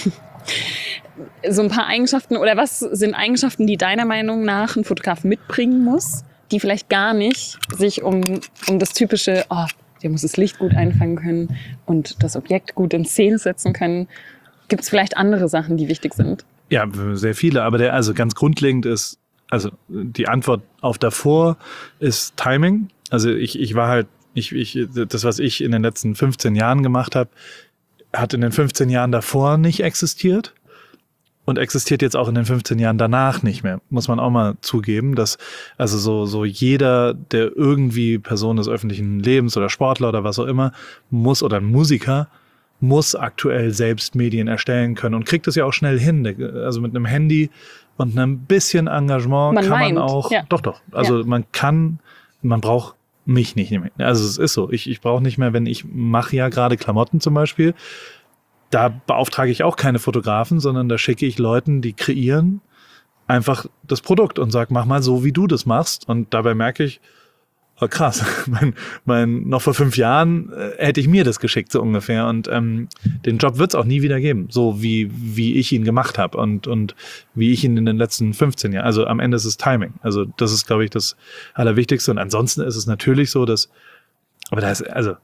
So ein paar Eigenschaften, oder was sind Eigenschaften, die deiner Meinung nach ein Fotograf mitbringen muss, die vielleicht gar nicht sich um, um das typische, oh, der muss das Licht gut einfangen können und das Objekt gut in Szene setzen können. Gibt es vielleicht andere Sachen, die wichtig sind? Ja, sehr viele, aber der, also ganz grundlegend ist, also die Antwort auf davor ist Timing. Also ich, ich war halt, ich, ich, das, was ich in den letzten fünfzehn Jahren gemacht habe, hat in den fünfzehn Jahren davor nicht existiert und existiert jetzt auch in den fünfzehn Jahren danach nicht mehr. Muss man auch mal zugeben, dass also so, so jeder, der irgendwie Person des öffentlichen Lebens oder Sportler oder was auch immer muss oder ein Musiker, muss aktuell selbst Medien erstellen können und kriegt es ja auch schnell hin. Also mit einem Handy und einem bisschen Engagement Man kann meint, man auch, ja. doch, doch. Also Ja. man kann, man braucht mich nicht mehr. Also es ist so, ich, ich brauche nicht mehr, wenn ich mache ja gerade Klamotten zum Beispiel, da beauftrage ich auch keine Fotografen, sondern da schicke ich Leuten, die kreieren, einfach das Produkt und sag, mach mal so, wie du das machst. Und dabei merke ich, oh krass, mein, mein, noch vor fünf Jahren äh, hätte ich mir das geschickt, so ungefähr. Und ähm, den Job wird es auch nie wieder geben, so wie, wie ich ihn gemacht habe und, und wie ich ihn in den letzten fünfzehn Jahren. Also am Ende ist es Timing. Also das ist, glaube ich, das Allerwichtigste. Und ansonsten ist es natürlich so, dass, aber da ist, also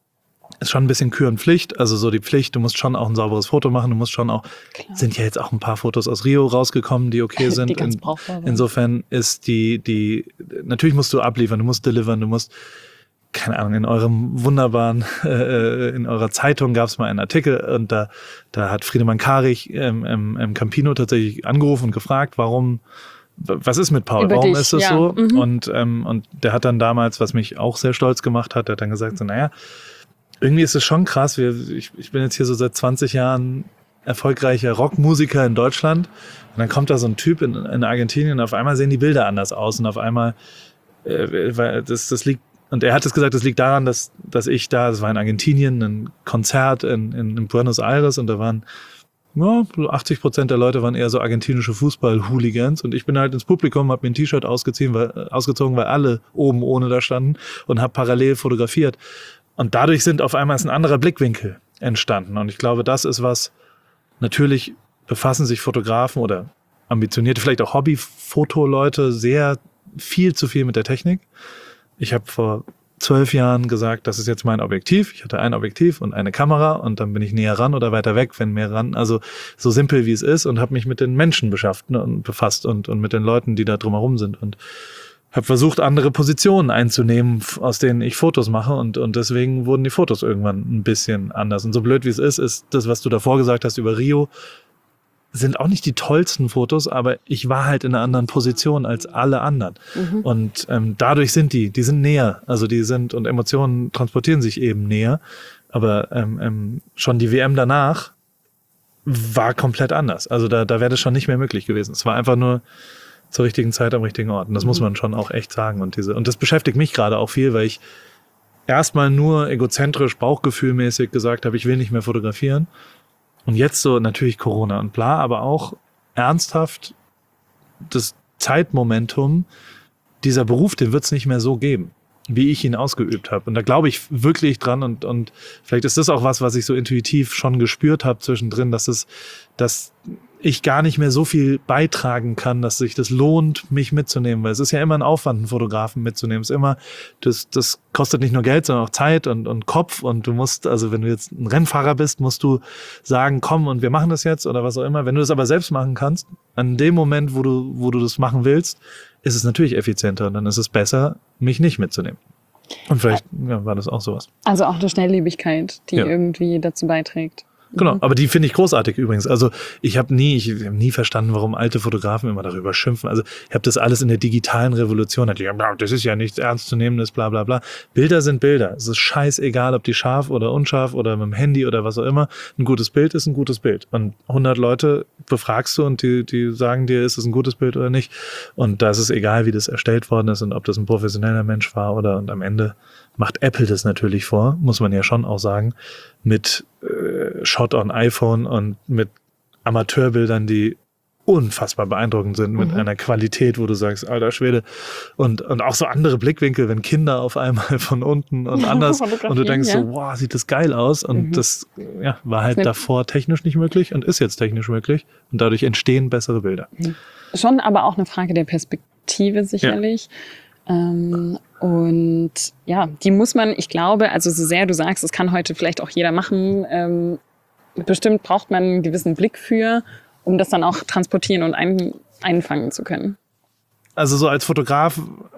ist schon ein bisschen Kür und Pflicht. Also so die Pflicht, du musst schon auch ein sauberes Foto machen, du musst schon auch, Klar. sind ja jetzt auch ein paar Fotos aus Rio rausgekommen, die okay sind. Die ganz In- brauchbar waren. Insofern ist die, die, natürlich musst du abliefern, du musst delivern, du musst, keine Ahnung, in eurem wunderbaren, äh, in eurer Zeitung gab es mal einen Artikel und da, da hat Friedemann Karich ähm, ähm, ähm, Campino tatsächlich angerufen und gefragt, warum, w- was ist mit Paul, Über warum dich, ist es ja. so? Mhm. Und, ähm, und der hat dann damals, was mich auch sehr stolz gemacht hat, der hat dann gesagt, so, naja, irgendwie ist es schon krass, wir, ich, ich bin jetzt hier so seit zwanzig Jahren erfolgreicher Rockmusiker in Deutschland und dann kommt da so ein Typ in, in Argentinien und auf einmal sehen die Bilder anders aus und auf einmal, äh, weil das, das liegt, und er hat es gesagt, das liegt daran, dass, dass ich da, das war in Argentinien, ein Konzert in, in, in Buenos Aires und da waren Ja, so achtzig Prozent der Leute waren eher so argentinische Fußball-Hooligans und ich bin halt ins Publikum, habe mir ein T-Shirt ausgezogen, weil, ausgezogen, weil alle oben ohne da standen und habe parallel fotografiert. Und dadurch sind auf einmal ist ein anderer Blickwinkel entstanden. Und ich glaube, das ist was, natürlich befassen sich Fotografen oder ambitionierte, vielleicht auch Hobby-Fotoleute sehr viel zu viel mit der Technik. Ich habe vor zwölf Jahren gesagt, das ist jetzt mein Objektiv. Ich hatte ein Objektiv und eine Kamera und dann bin ich näher ran oder weiter weg, wenn mehr ran. Also so simpel wie es ist und habe mich mit den Menschen beschäftigt, ne, und befasst und, und mit den Leuten, die da drumherum sind und habe versucht, andere Positionen einzunehmen, aus denen ich Fotos mache und, und deswegen wurden die Fotos irgendwann ein bisschen anders. Und so blöd wie es ist, ist das, was du davor gesagt hast über Rio, sind auch nicht die tollsten Fotos, aber ich war halt in einer anderen Position als alle anderen. Mhm. Und ähm, dadurch sind die, die sind näher. Also die sind, und Emotionen transportieren sich eben näher. Aber ähm, ähm, schon die W M danach war komplett anders. Also da, da wäre das schon nicht mehr möglich gewesen. Es war einfach nur zur richtigen Zeit am richtigen Ort. Und das mhm. muss man schon auch echt sagen. Und diese, und das beschäftigt mich gerade auch viel, weil ich erstmal nur egozentrisch, bauchgefühlmäßig gesagt habe, ich will nicht mehr fotografieren. Und jetzt so natürlich Corona und bla, aber auch ernsthaft das Zeitmomentum, dieser Beruf, den wird es nicht mehr so geben, wie ich ihn ausgeübt habe. Und da glaube ich wirklich dran und, und vielleicht ist das auch was, was ich so intuitiv schon gespürt habe zwischendrin, dass es, dass ich gar nicht mehr so viel beitragen kann, dass sich das lohnt, mich mitzunehmen, weil es ist ja immer ein Aufwand, einen Fotografen mitzunehmen. Es ist immer, das, das kostet nicht nur Geld, sondern auch Zeit und, und Kopf und du musst, also wenn du jetzt ein Rennfahrer bist, musst du sagen, komm und wir machen das jetzt oder was auch immer. Wenn du das aber selbst machen kannst, an dem Moment, wo du, wo du das machen willst, ist es natürlich effizienter und dann ist es besser, mich nicht mitzunehmen. Und vielleicht ja, war das auch sowas. Also auch eine Schnelllebigkeit, die ja. irgendwie dazu beiträgt. Genau, aber die finde ich großartig übrigens. Also ich habe nie, ich habe nie verstanden, warum alte Fotografen immer darüber schimpfen. Also ich habe das alles in der digitalen Revolution. Das ist ja nichts Ernstzunehmendes, bla bla bla. Bilder sind Bilder. Es ist scheißegal, ob die scharf oder unscharf oder mit dem Handy oder was auch immer. Ein gutes Bild ist ein gutes Bild. Und hundert Leute befragst du und die, die sagen dir, ist es ein gutes Bild oder nicht. Und da ist es egal, wie das erstellt worden ist und ob das ein professioneller Mensch war oder, und am Ende macht Apple das natürlich vor, muss man ja schon auch sagen, mit äh, Shot on iPhone und mit Amateurbildern, die unfassbar beeindruckend sind, mit mhm. einer Qualität, wo du sagst, alter Schwede. Und, und auch so andere Blickwinkel, wenn Kinder auf einmal von unten und anders und du denkst ja. so, wow, sieht das geil aus. Und mhm. das ja, war halt davor technisch nicht möglich und ist jetzt technisch möglich. Und dadurch entstehen bessere Bilder. Mhm. Schon aber auch eine Frage der Perspektive sicherlich. Ja. Ähm, und ja, die muss man, ich glaube, also so sehr du sagst, das kann heute vielleicht auch jeder machen, ähm, bestimmt braucht man einen gewissen Blick für, um das dann auch transportieren und ein, einfangen zu können. Also so als Fotograf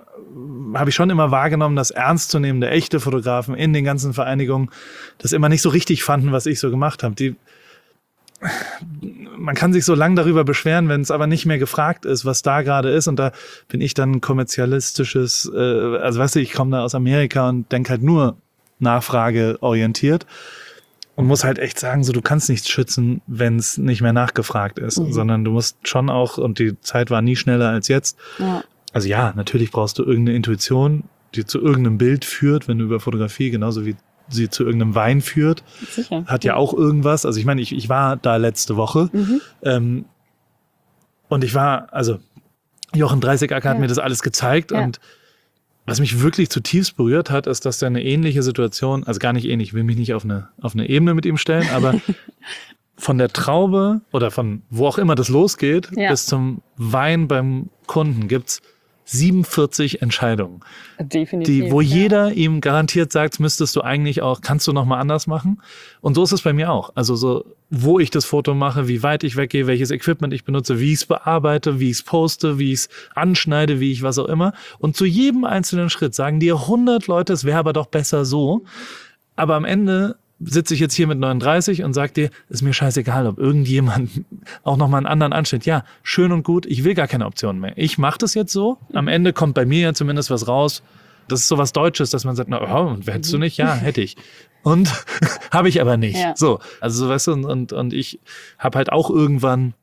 habe ich schon immer wahrgenommen, dass ernstzunehmende, echte Fotografen in den ganzen Vereinigungen das immer nicht so richtig fanden, was ich so gemacht habe. Die Man kann sich so lang darüber beschweren, wenn es aber nicht mehr gefragt ist, was da gerade ist. Und da bin ich dann kommerzialistisches, äh, also weißt du, ich komme da aus Amerika und denke halt nur nachfrageorientiert und muss halt echt sagen, so du kannst nichts schützen, wenn es nicht mehr nachgefragt ist, mhm. sondern du musst schon auch, und die Zeit war nie schneller als jetzt. Ja. Also ja, natürlich brauchst du irgendeine Intuition, die zu irgendeinem Bild führt, wenn du über Fotografie, genauso wie sie zu irgendeinem Wein führt, sicher. Hat ja auch irgendwas. Also ich meine, ich, ich war da letzte Woche mhm. ähm, und ich war, also Jochen Dreißigacker ja. hat mir das alles gezeigt ja. und was mich wirklich zutiefst berührt hat, ist, dass da eine ähnliche Situation, also gar nicht ähnlich, ich will mich nicht auf eine, auf eine Ebene mit ihm stellen, aber von der Traube oder von wo auch immer das losgeht, ja. bis zum Wein beim Kunden gibt's siebenundvierzig Entscheidungen, definitiv, die, wo ja. jeder ihm garantiert sagt, müsstest du eigentlich auch, kannst du noch mal anders machen? Und so ist es bei mir auch. Also so, wo ich das Foto mache, wie weit ich weggehe, welches Equipment ich benutze, wie ich es bearbeite, wie ich es poste, wie ich es anschneide, wie ich was auch immer. Und zu jedem einzelnen Schritt sagen dir hundert Leute, es wäre aber doch besser so. Aber am Ende sitze ich jetzt hier mit neununddreißig und sag dir, ist mir scheißegal, ob irgendjemand auch noch mal einen anderen anstellt. Ja, schön und gut, ich will gar keine Optionen mehr. Ich mache das jetzt so. Am Ende kommt bei mir ja zumindest was raus. Das ist so was Deutsches, dass man sagt, na, oh, und hättest du nicht? Ja, hätte ich. Und habe ich aber nicht. Ja. So, also so weißt du, und, und, und ich habe halt auch irgendwann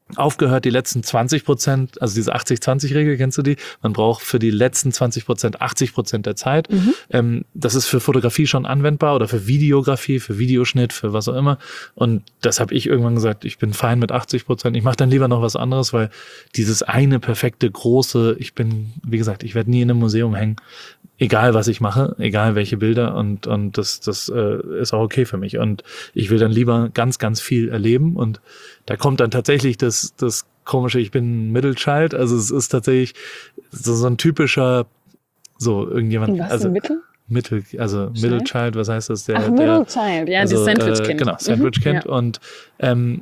aufgehört, die letzten zwanzig Prozent, also diese achtzig zwanzig Regel, kennst du die? Man braucht für die letzten zwanzig Prozent achtzig Prozent der Zeit. Mhm. Ähm, das ist für Fotografie schon anwendbar oder für Videografie, für Videoschnitt, für was auch immer. Und das habe ich irgendwann gesagt, ich bin fein mit achtzig Prozent. Ich mache dann lieber noch was anderes, weil dieses eine perfekte, große, ich bin, wie gesagt, ich werde nie in einem Museum hängen. Egal, was ich mache, egal welche Bilder und und das das äh, ist auch okay für mich und ich will dann lieber ganz ganz viel erleben und da kommt dann tatsächlich das das komische, ich bin Middle Child, also es ist tatsächlich so, so ein typischer so irgendjemand was also Mittel Mittel also Child? Middle Child, was heißt das der Ach, Middle Child, ja, also, das Sandwich Kind. Äh, genau, Sandwich Kind mhm, ja. und ähm,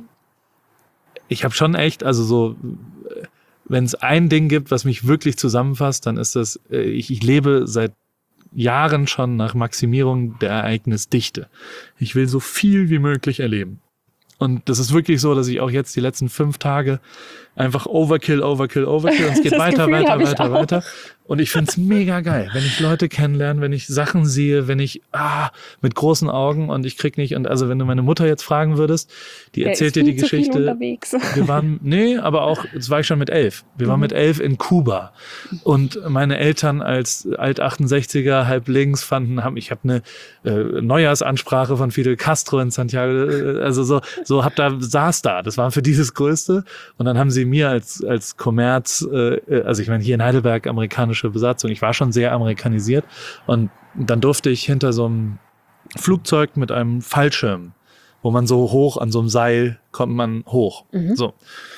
ich habe schon echt also so wenn es ein Ding gibt, was mich wirklich zusammenfasst, dann ist das, ich, ich lebe seit Jahren schon nach Maximierung der Ereignisdichte. Ich will so viel wie möglich erleben. Und das ist wirklich so, dass ich auch jetzt die letzten fünf Tage einfach Overkill, Overkill, Overkill und es geht weiter, Gefühl weiter, weiter, weiter. Und ich find's mega geil, wenn ich Leute kennenlerne, wenn ich Sachen sehe, wenn ich ah mit großen Augen und ich krieg nicht und also wenn du meine Mutter jetzt fragen würdest, die Der erzählt dir die Geschichte. Wir waren nee, aber auch jetzt war ich schon mit elf. Wir mhm. waren mit elf in Kuba und meine Eltern als alt achtundsechziger halb links fanden haben, ich habe eine äh, Neujahrsansprache von Fidel Castro in Santiago, also so so hab da saß da. Das war für dieses Größte und dann haben sie mir als als Kommerz, äh, also ich meine hier in Heidelberg amerikanische Besatzung. Ich war schon sehr amerikanisiert und dann durfte ich hinter so einem Flugzeug mit einem Fallschirm, wo man so hoch an so einem Seil kommt man hoch. Mhm. So.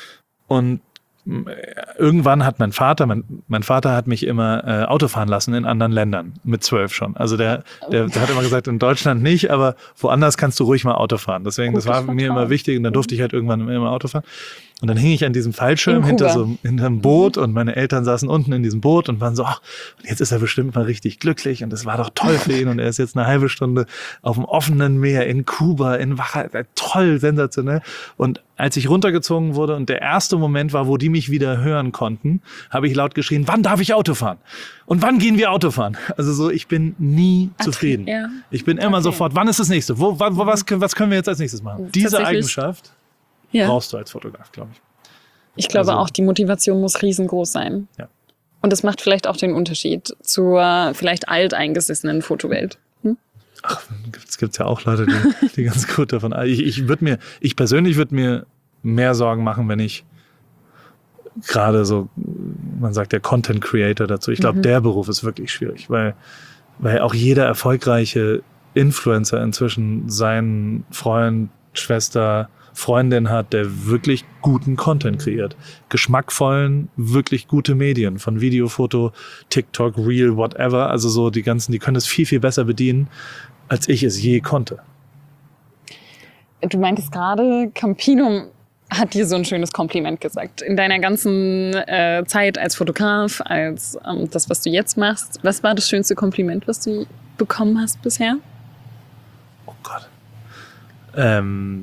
Und irgendwann hat mein Vater, mein, mein Vater hat mich immer äh, Auto fahren lassen in anderen Ländern, mit zwölf schon. Also der, der, der hat immer gesagt, in Deutschland nicht, aber woanders kannst du ruhig mal Auto fahren. Deswegen, Gutes das war Vertrauen. Mir immer wichtig und dann durfte ich halt irgendwann immer Auto fahren. Und dann hing ich an diesem Fallschirm hinter so hinter einem Boot und meine Eltern saßen unten in diesem Boot und waren so, ach, jetzt ist er bestimmt mal richtig glücklich und das war doch toll für ihn und er ist jetzt eine halbe Stunde auf dem offenen Meer in Kuba, in Wacha, toll, sensationell. Und als ich runtergezogen wurde und der erste Moment war, wo die mich wieder hören konnten, habe ich laut geschrien, wann darf ich Auto fahren? Und wann gehen wir Auto fahren? Also so, ich bin nie okay, zufrieden. Ja. Ich bin immer okay. sofort, wann ist das nächste? Wo, wo, was, was können wir jetzt als nächstes machen? Diese Eigenschaft ja. brauchst du als Fotograf, glaube ich. Ich glaube also, auch, die Motivation muss riesengroß sein. Ja. Und das macht vielleicht auch den Unterschied zur vielleicht alteingesessenen Fotowelt. Hm? Ach, es gibt ja auch Leute, die, die ganz gut davon. Ich, ich würde mir, ich persönlich würde mir mehr Sorgen machen, wenn ich gerade so, man sagt ja Content Creator dazu. Ich glaube, mhm. der Beruf ist wirklich schwierig, weil, weil auch jeder erfolgreiche Influencer inzwischen seinen Freund, Schwester, Freundin hat, der wirklich guten Content kreiert. Geschmackvollen, wirklich gute Medien. Von Video, Foto, TikTok, Reel, whatever. Also so die ganzen, die können es viel, viel besser bedienen, als ich es je konnte. Du meintest gerade, Campino hat dir so ein schönes Kompliment gesagt. In deiner ganzen äh, Zeit als Fotograf, als ähm, das, was du jetzt machst. Was war das schönste Kompliment, was du bekommen hast bisher? Oh Gott. Ähm...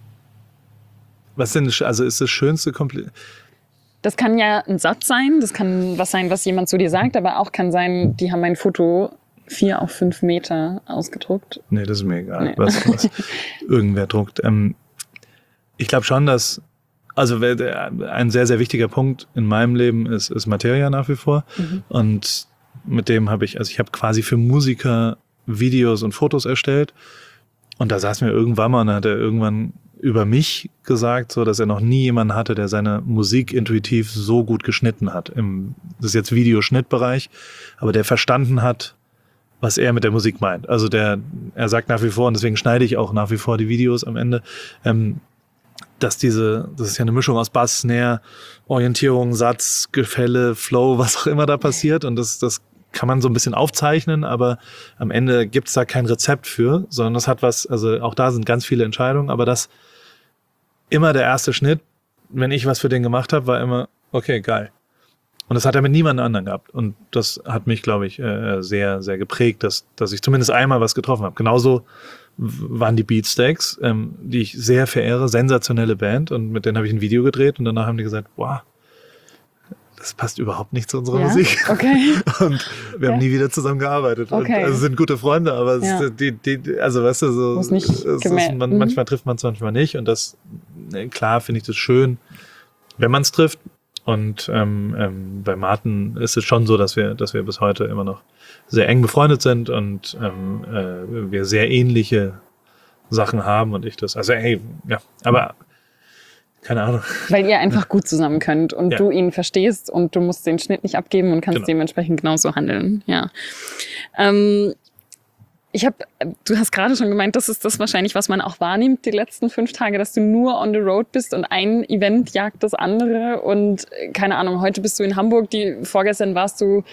Was denn, also ist das schönste Kompliment? Das kann ja ein Satz sein, das kann was sein, was jemand zu dir sagt, aber auch kann sein, die haben mein Foto vier auf fünf Meter ausgedruckt. Nee, das ist mir egal, nee. was, was irgendwer druckt. Ähm, ich glaube schon, dass, also ein sehr, sehr wichtiger Punkt in meinem Leben ist, ist Materia nach wie vor. Mhm. Und mit dem habe ich, also ich habe quasi für Musiker Videos und Fotos erstellt. Und da saß mir irgendwann mal und hat er irgendwann über mich gesagt, so dass er noch nie jemanden hatte, der seine Musik intuitiv so gut geschnitten hat. Im, das ist jetzt Videoschnittbereich, aber der verstanden hat, was er mit der Musik meint. Also der, er sagt nach wie vor, und deswegen schneide ich auch nach wie vor die Videos am Ende, ähm, dass diese, das ist ja eine Mischung aus Bass, Snare, Orientierung, Satz, Gefälle, Flow, was auch immer da passiert. Und das, das kann man so ein bisschen aufzeichnen, aber am Ende gibt's da kein Rezept für, sondern das hat was, also auch da sind ganz viele Entscheidungen, aber das immer der erste Schnitt, wenn ich was für den gemacht habe, war immer, okay, geil. Und das hat er mit niemandem anderen gehabt. Und das hat mich, glaube ich, sehr, sehr geprägt, dass, dass ich zumindest einmal was getroffen habe. Genauso waren die Beatsteaks, ähm, die ich sehr verehre, sensationelle Band. Und mit denen habe ich ein Video gedreht und danach haben die gesagt, wow, das passt überhaupt nicht zu unserer ja? Musik. Okay. Und wir haben ja. nie wieder zusammen gearbeitet. Okay. Und, also sind gute Freunde, aber ja. es, die, die, also weißt du, so, Muss nicht es ist, man, mhm. manchmal trifft man es, manchmal nicht. Und das, klar finde ich das schön, wenn man es trifft. Und ähm, ähm, bei Martin ist es schon so, dass wir, dass wir bis heute immer noch sehr eng befreundet sind und ähm, äh, wir sehr ähnliche Sachen haben und ich das. Also hey, ja, aber keine Ahnung. Weil ihr einfach gut zusammen könnt und ja. du ihn verstehst und du musst den Schnitt nicht abgeben und kannst genau. dementsprechend genauso handeln. Ja. Ähm, Ich habe, du hast gerade schon gemeint, das ist das wahrscheinlich, was man auch wahrnimmt die letzten fünf Tage, dass du nur on the road bist und ein Event jagt das andere und keine Ahnung, heute bist du in Hamburg, die vorgestern warst du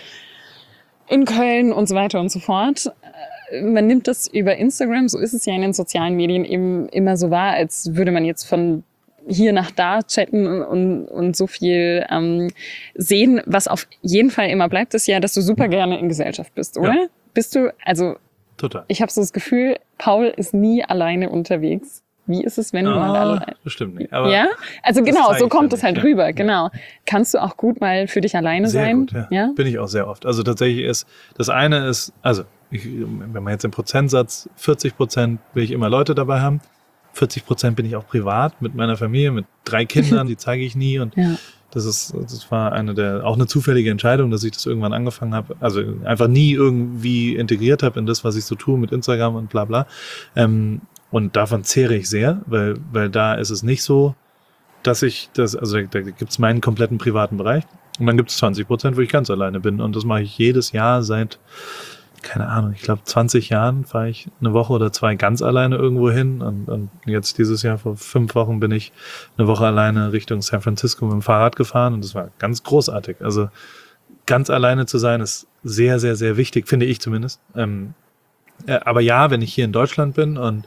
in Köln und so weiter und so fort. Man nimmt das über Instagram, so ist es ja in den sozialen Medien eben immer so wahr, als würde man jetzt von hier nach da chatten und, und, und so viel ähm, sehen. Was auf jeden Fall immer bleibt, ist ja, dass du super gerne in Gesellschaft bist, oder? Ja. Bist du, also Total. Ich habe so das Gefühl, Paul ist nie alleine unterwegs. Wie ist es, wenn du ah, mal alleine... Bestimmt nicht. Aber ja? Also genau, so kommt es halt ja. rüber, genau. Kannst du auch gut mal für dich alleine sehr sein? Gut, ja. ja. Bin ich auch sehr oft. Also tatsächlich ist, das eine ist, also ich, wenn man jetzt im Prozentsatz, vierzig Prozent will ich immer Leute dabei haben, vierzig Prozent bin ich auch privat mit meiner Familie, mit drei Kindern, die zeige ich nie und ja. Das ist, das war eine der, auch eine zufällige Entscheidung, dass ich das irgendwann angefangen habe, also einfach nie irgendwie integriert habe in das, was ich so tue mit Instagram und bla bla. Ähm, und davon zehre ich sehr, weil, weil da ist es nicht so, dass ich das, also da gibt's meinen kompletten privaten Bereich und dann gibt es zwanzig Prozent, wo ich ganz alleine bin und das mache ich jedes Jahr seit, keine Ahnung, ich glaube zwanzig Jahren fahre ich eine Woche oder zwei ganz alleine irgendwo hin und, und jetzt dieses Jahr vor fünf Wochen bin ich eine Woche alleine Richtung San Francisco mit dem Fahrrad gefahren und das war ganz großartig. Also ganz alleine zu sein ist sehr, sehr, sehr wichtig, finde ich zumindest. Ähm, äh, aber ja, wenn ich hier in Deutschland bin und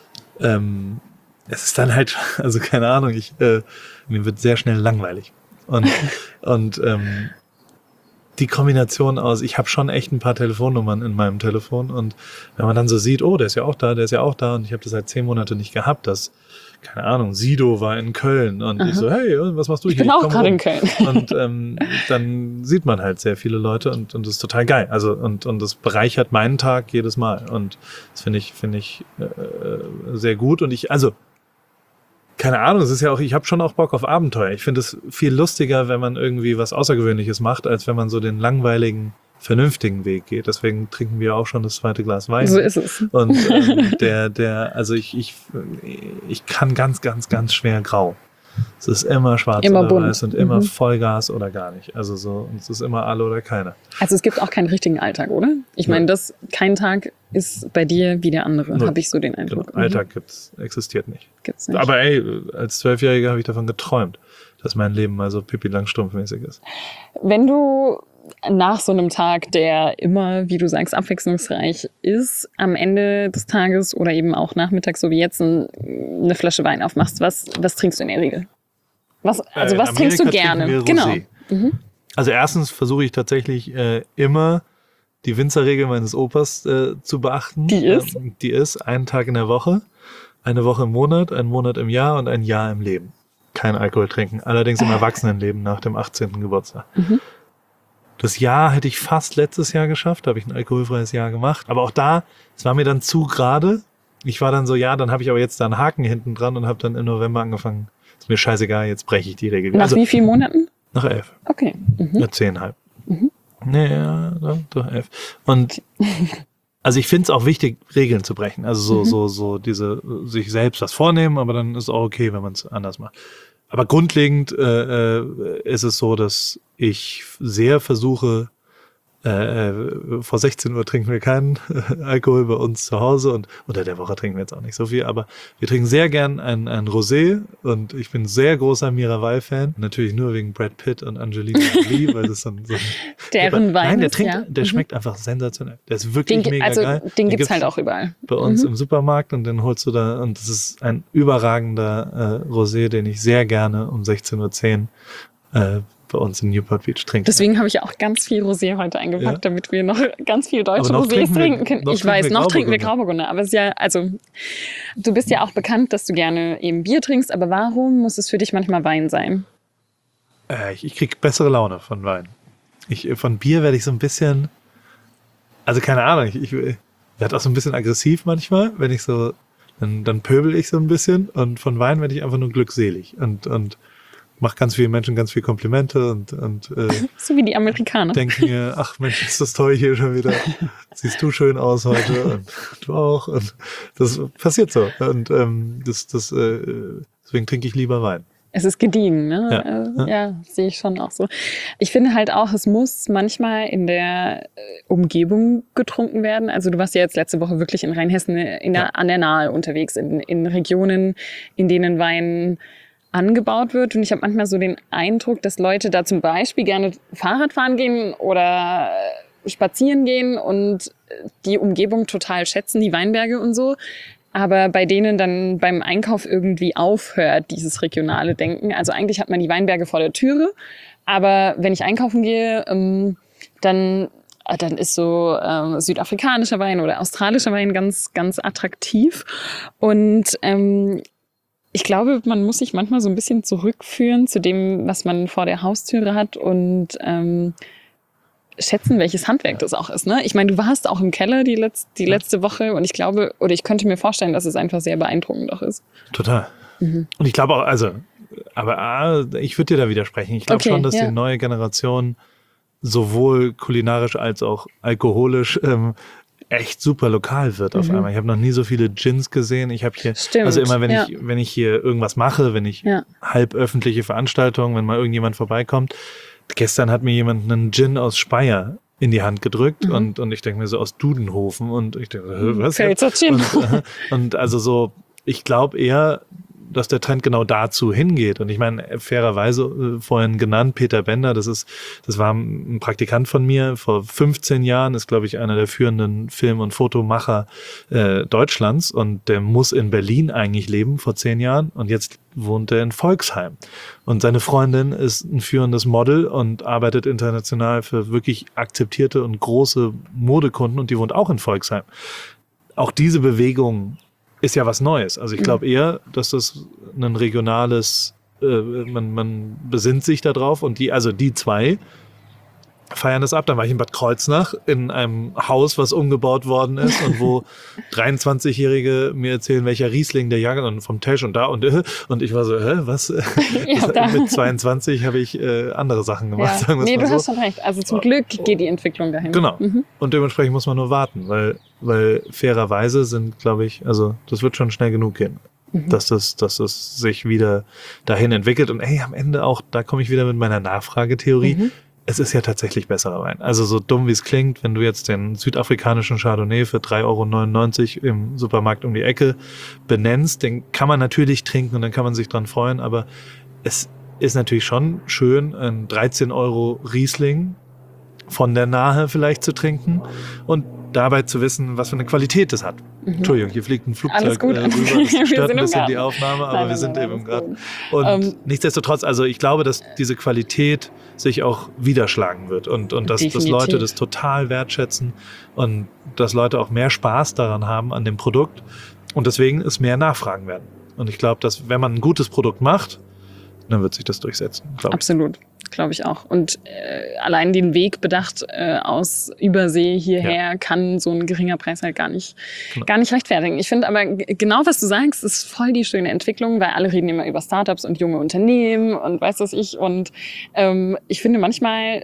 ähm, es ist dann halt, also keine Ahnung, ich äh, mir wird sehr schnell langweilig und und ähm, die Kombination aus, ich habe schon echt ein paar Telefonnummern in meinem Telefon und wenn man dann so sieht, oh, der ist ja auch da, der ist ja auch da und ich habe das seit zehn Monate nicht gehabt, dass, keine Ahnung, Sido war in Köln und Aha. ich so, hey, was machst du ich hier? Ich bin auch gerade in Köln. Und ähm, dann sieht man halt sehr viele Leute und und das ist total geil. Also und und das bereichert meinen Tag jedes Mal und das finde ich finde ich äh, sehr gut und ich, also keine Ahnung, es ist ja auch, ich habe schon auch Bock auf Abenteuer. Ich finde es viel lustiger, wenn man irgendwie was Außergewöhnliches macht, als wenn man so den langweiligen, vernünftigen Weg geht. Deswegen trinken wir auch schon das zweite Glas Wein. So ist es. Und ähm, der, der, also ich, ich, ich kann ganz, ganz, ganz schwer grau. Es ist immer schwarz immer oder bunt. weiß und immer mhm. Vollgas oder gar nicht. Also so, und es ist immer alle oder keine. Also es gibt auch keinen richtigen Alltag, oder? Ich meine, das kein Tag ist bei dir wie der andere, habe ich so den Eindruck. Genau. Alltag gibt's, existiert nicht. Gibt's nicht. Aber ey, als Zwölfjähriger habe ich davon geträumt, dass mein Leben mal so Pippi Langstrumpf-mäßig ist. Wenn du nach so einem Tag, der immer, wie du sagst, abwechslungsreich ist, am Ende des Tages oder eben auch nachmittags, so wie jetzt, eine Flasche Wein aufmachst, was, was trinkst du in der Regel? Was, also was äh, trinkst du gerne? Genau. Mhm. Also erstens versuche ich tatsächlich äh, immer die Winzerregel meines Opas äh, zu beachten. Die ist? Ähm, die ist einen Tag in der Woche, eine Woche im Monat, einen Monat im Jahr und ein Jahr im Leben. Kein Alkohol trinken, allerdings im Erwachsenenleben nach dem achtzehnten Geburtstag. Mhm. Das Jahr hätte ich fast letztes Jahr geschafft, da habe ich ein alkoholfreies Jahr gemacht. Aber auch da, es war mir dann zu gerade. Ich war dann so, ja, dann habe ich aber jetzt da einen Haken hinten dran und habe dann im November angefangen. Ist mir scheißegal, jetzt breche ich die Regel. Nach also, wie vielen Monaten? Nach elf. Okay. Mhm. Ja, zehnhalb. Mhm. Naja, doch elf. Und also ich finde es auch wichtig, Regeln zu brechen. Also so, mhm. so, so diese sich selbst was vornehmen, aber dann ist es auch okay, wenn man es anders macht. Aber grundlegend äh, ist es so, dass ich sehr versuche, äh, vor sechzehn Uhr trinken wir keinen Alkohol bei uns zu Hause und unter der Woche trinken wir jetzt auch nicht so viel, aber wir trinken sehr gern ein, ein Rosé und ich bin sehr großer Miraval-Fan. Natürlich nur wegen Brad Pitt und Angelina Jolie, weil das dann so... Deren Wein Nein, der ist, trinkt, ja. der mhm. schmeckt einfach sensationell. Der ist wirklich den, mega also, geil. Den, den gibt's, gibt's halt auch überall. Bei uns mhm. im Supermarkt und den holst du da und das ist ein überragender äh, Rosé, den ich sehr gerne um sechzehn Uhr zehn äh, bei uns in Newport Beach trinken. Deswegen habe ich ja auch ganz viel Rosé heute eingepackt, ja. damit wir noch ganz viel deutsche Rosés trinken, trinken können. Wir, ich weiß, noch trinken wir Grauburgunder. Aber es ist ja, also, du bist ja auch bekannt, dass du gerne eben Bier trinkst, aber warum muss es für dich manchmal Wein sein? Äh, ich, ich kriege bessere Laune von Wein. Ich, von Bier werde ich so ein bisschen, also keine Ahnung, ich, ich werde auch so ein bisschen aggressiv manchmal, wenn ich so, dann, dann pöbel ich so ein bisschen und von Wein werde ich einfach nur glückselig und, und mache ganz vielen Menschen ganz viel Komplimente und, und äh, so wie die Amerikaner. Denke mir, ach Mensch, ist das toll hier schon wieder. Siehst du schön aus heute und du auch. Und das passiert so. Und ähm, das, das, äh, deswegen trinke ich lieber Wein. Es ist gediegen, ne? Ja. Äh, ja, ja, sehe ich schon auch so. Ich finde halt auch, es muss manchmal in der äh, Umgebung getrunken werden. Also du warst ja jetzt letzte Woche wirklich in Rheinhessen in der, Ja. an der Nahe unterwegs, in, in Regionen, in denen Wein angebaut wird. Und ich habe manchmal so den Eindruck, dass Leute da zum Beispiel gerne Fahrrad fahren gehen oder spazieren gehen und die Umgebung total schätzen, die Weinberge und so. Aber bei denen dann beim Einkauf irgendwie aufhört, dieses regionale Denken. Also eigentlich hat man die Weinberge vor der Türe, aber wenn ich einkaufen gehe, ähm, dann, dann ist so ähm, südafrikanischer Wein oder australischer Wein ganz, ganz attraktiv. Und ähm, ich glaube, man muss sich manchmal so ein bisschen zurückführen zu dem, was man vor der Haustüre hat und ähm, schätzen, welches Handwerk das auch ist. Ne? Ich meine, du warst auch im Keller die, Letz-, die letzte Woche und ich glaube, oder ich könnte mir vorstellen, dass es einfach sehr beeindruckend auch ist. Total. Mhm. Und ich glaube auch, also, aber ah, ich würde dir da widersprechen. Ich glaube okay, schon, dass ja. die neue Generation sowohl kulinarisch als auch alkoholisch ähm, echt super lokal wird auf mhm. einmal. Ich habe noch nie so viele Gins gesehen. Ich habe hier, Stimmt, also immer wenn ja. ich, wenn ich hier irgendwas mache, wenn ich ja. halb öffentliche Veranstaltungen, wenn mal irgendjemand vorbeikommt. Gestern hat mir jemand einen Gin aus Speyer in die Hand gedrückt mhm. und, und ich denke mir so aus Dudenhofen und ich denke, was jetzt? Gin. Und, äh, und also so, ich glaube eher, dass der Trend genau dazu hingeht. Und ich meine, fairerweise äh, vorhin genannt, Peter Bender, das ist, das war ein Praktikant von mir vor fünfzehn Jahren, ist, glaube ich, einer der führenden Film- und Fotomacher äh, Deutschlands und der muss in Berlin eigentlich leben vor zehn Jahren und jetzt wohnt er in Volksheim. Und seine Freundin ist ein führendes Model und arbeitet international für wirklich akzeptierte und große Modekunden und die wohnt auch in Volksheim. Auch diese Bewegung ist ja was Neues. Also ich glaube eher, dass das ein regionales, äh, man, man besinnt sich da drauf und die, also die zwei feiern das ab. Dann war ich in Bad Kreuznach in einem Haus, was umgebaut worden ist und wo dreiundzwanzigjährige mir erzählen, welcher Riesling der Jahrgang und vom Tesch und da und äh, und ich war so, hä, was? Ja, mit zweiundzwanzig habe ich äh, andere Sachen gemacht. Ja. Sagen nee, du so. hast schon recht. Also zum Glück geht die Entwicklung dahin. Genau. Mhm. Und dementsprechend muss man nur warten, weil, weil fairerweise sind, glaube ich, also das wird schon schnell genug gehen. Mhm. Dass das, dass das sich wieder dahin entwickelt. Und ey, am Ende auch, da komme ich wieder mit meiner Nachfragetheorie. Mhm. Es ist ja tatsächlich besserer Wein. Also so dumm wie es klingt, wenn du jetzt den südafrikanischen Chardonnay für drei Euro neunundneunzig im Supermarkt um die Ecke benennst, den kann man natürlich trinken und dann kann man sich dran freuen, aber es ist natürlich schon schön, ein dreizehn Euro Riesling von der Nahe vielleicht zu trinken und dabei zu wissen, was für eine Qualität das hat. Mhm. Entschuldigung, hier fliegt ein Flugzeug äh, rüber, das stört ein bisschen die Aufnahme, aber nein, wir sind nein, eben gerade. Und um, nichtsdestotrotz, also ich glaube, dass diese Qualität sich auch widerschlagen wird und, und dass, dass Leute das total wertschätzen und dass Leute auch mehr Spaß daran haben an dem Produkt und deswegen es mehr nachfragen werden. Und ich glaube, dass wenn man ein gutes Produkt macht, dann wird sich das durchsetzen. Absolut. Glaube ich auch. Und äh, allein den Weg bedacht äh, aus Übersee hierher ja. kann so ein geringer Preis halt gar nicht, genau. gar nicht rechtfertigen. Ich finde aber g- genau, was du sagst, ist voll die schöne Entwicklung, weil alle reden immer über Startups und junge Unternehmen und weiß was ich. Und ähm, ich finde manchmal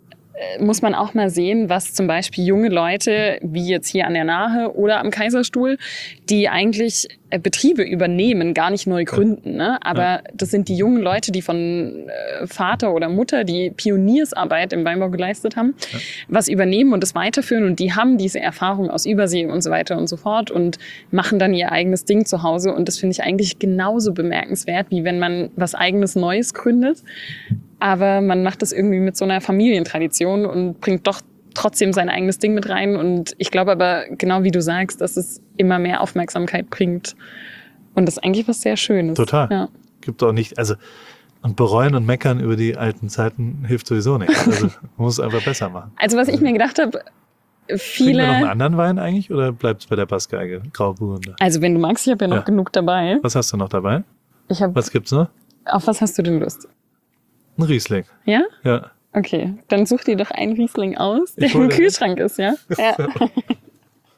muss man auch mal sehen, was zum Beispiel junge Leute, wie jetzt hier an der Nahe oder am Kaiserstuhl, die eigentlich Betriebe übernehmen, gar nicht neu gründen. Ne? Aber ja. das sind die jungen Leute, die von Vater oder Mutter die Pioniersarbeit im Weinbau geleistet haben, ja. was übernehmen und das weiterführen. Und die haben diese Erfahrung aus Übersee und so weiter und so fort und machen dann ihr eigenes Ding zu Hause. Und das finde ich eigentlich genauso bemerkenswert, wie wenn man was eigenes Neues gründet. Aber man macht das irgendwie mit so einer Familientradition und bringt doch trotzdem sein eigenes Ding mit rein. Und ich glaube aber, genau wie du sagst, dass es immer mehr Aufmerksamkeit bringt. Und das ist eigentlich was sehr Schönes. Total. Ja. Gibt auch nicht, also, und bereuen und meckern über die alten Zeiten hilft sowieso nicht. Also, man muss es einfach besser machen. Also, was ich mir gedacht habe, viele... Trinken wir noch einen anderen Wein eigentlich oder bleibt es bei der Passgeige, Grauburgunder? Also, wenn du magst, ich habe ja noch ja. genug dabei. Was hast du noch dabei? Ich hab, was gibt's noch? Auf was hast du denn Lust? Ein Riesling. Ja? Ja. Okay, dann such dir doch einen Riesling aus, der im Kühlschrank ist, ja? Ja.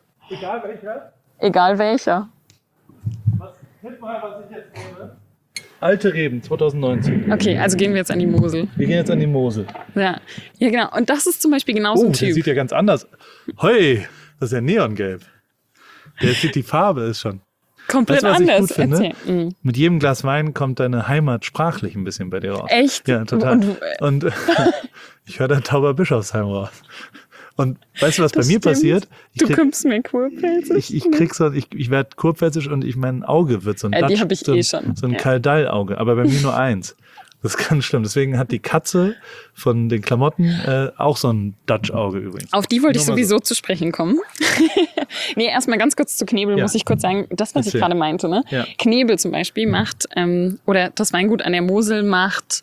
Egal welcher? Egal welcher. Was, tipp mal, was ich jetzt nehme. Alte Reben, zwanzig neunzehn. Okay, also gehen wir jetzt an die Mosel. Wir gehen jetzt an die Mosel. Ja, ja genau. Und das ist zum Beispiel genau so Oh, ein der Typ. sieht ja ganz anders. Hoi, das ist ja neongelb. Der sieht, die Farbe ist schon. Komplett Weißt du, was ich anders. gut finde? Erzähl. Mhm. Mit jedem Glas Wein kommt deine Heimat sprachlich ein bisschen bei dir raus. Echt? Ja, total. Und, Und, ich höre da Tauberbischofsheim raus. Und weißt du, was bei Das mir stimmt. passiert? Ich du krieg, kommst mir kurpelzig. ich, ich krieg so, ich, ich werde kurpfälzisch und ich, mein Auge wird so ein, Äh, die Dutch- hab ich so ein, eh schon. so ein Ja. Kaldall-Auge, aber bei mir nur eins. Das ist ganz schlimm. Deswegen hat die Katze von den Klamotten äh, auch so ein Dutch-Auge übrigens. Auf die wollte ich Nur mal sowieso zu sprechen kommen. Nee, erstmal ganz kurz zu Knebel, Ja. muss ich kurz sagen, das, was Erzähl. ich gerade meinte. Ne? Ja. Knebel zum Beispiel macht, ähm, oder das Weingut an der Mosel macht,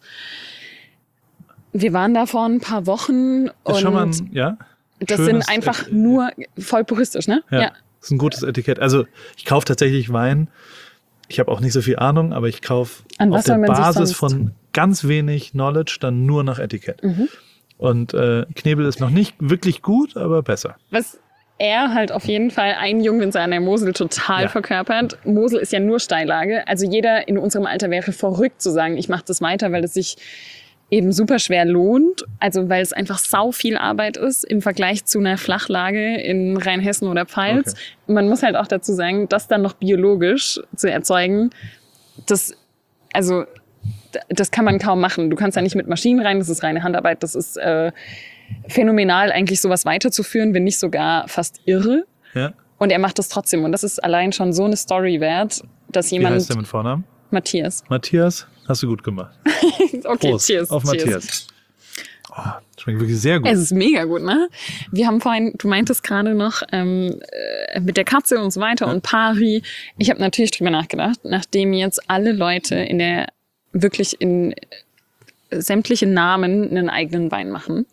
wir waren da vor ein paar Wochen Ist und schon mal ein, ja? das schönes, sind einfach äh, nur voll puristisch, ne? Ja, ist ein gutes Etikett. Also ich kaufe tatsächlich Wein. Ich habe auch nicht so viel Ahnung, aber ich kaufe An auf was der soll man sich Basis sonst- von ganz wenig Knowledge dann nur nach Etikett. Mhm. Und äh, Knebel ist noch nicht wirklich gut, aber besser. Was er halt auf jeden Fall ein Jungwinzer an der Mosel total Ja. verkörpert. Mosel ist ja nur Steillage. Also jeder in unserem Alter wäre verrückt zu sagen, ich mache das weiter, weil es sich eben super schwer lohnt. Also weil es einfach sau viel Arbeit ist im Vergleich zu einer Flachlage in Rheinhessen oder Pfalz. Okay. Man muss halt auch dazu sagen, das dann noch biologisch zu erzeugen, das, also d- das kann man kaum machen. Du kannst da nicht mit Maschinen rein, das ist reine Handarbeit, das ist äh, phänomenal, eigentlich sowas weiterzuführen, wenn nicht sogar fast irre. Ja? Und er macht das trotzdem. Und das ist allein schon so eine Story wert, dass Wie jemand... heißt der mit Vornamen? Matthias. Matthias, hast du gut gemacht. Okay, Prost cheers. auf cheers. Matthias. Oh, schmeckt wirklich sehr gut. Es ist mega gut, ne? Wir haben vorhin, du meintest gerade noch ähm, äh, mit der Katze und so weiter und Pari. Ich habe natürlich drüber nachgedacht, nachdem jetzt alle Leute in der wirklich in äh, sämtliche Namen einen eigenen Wein machen.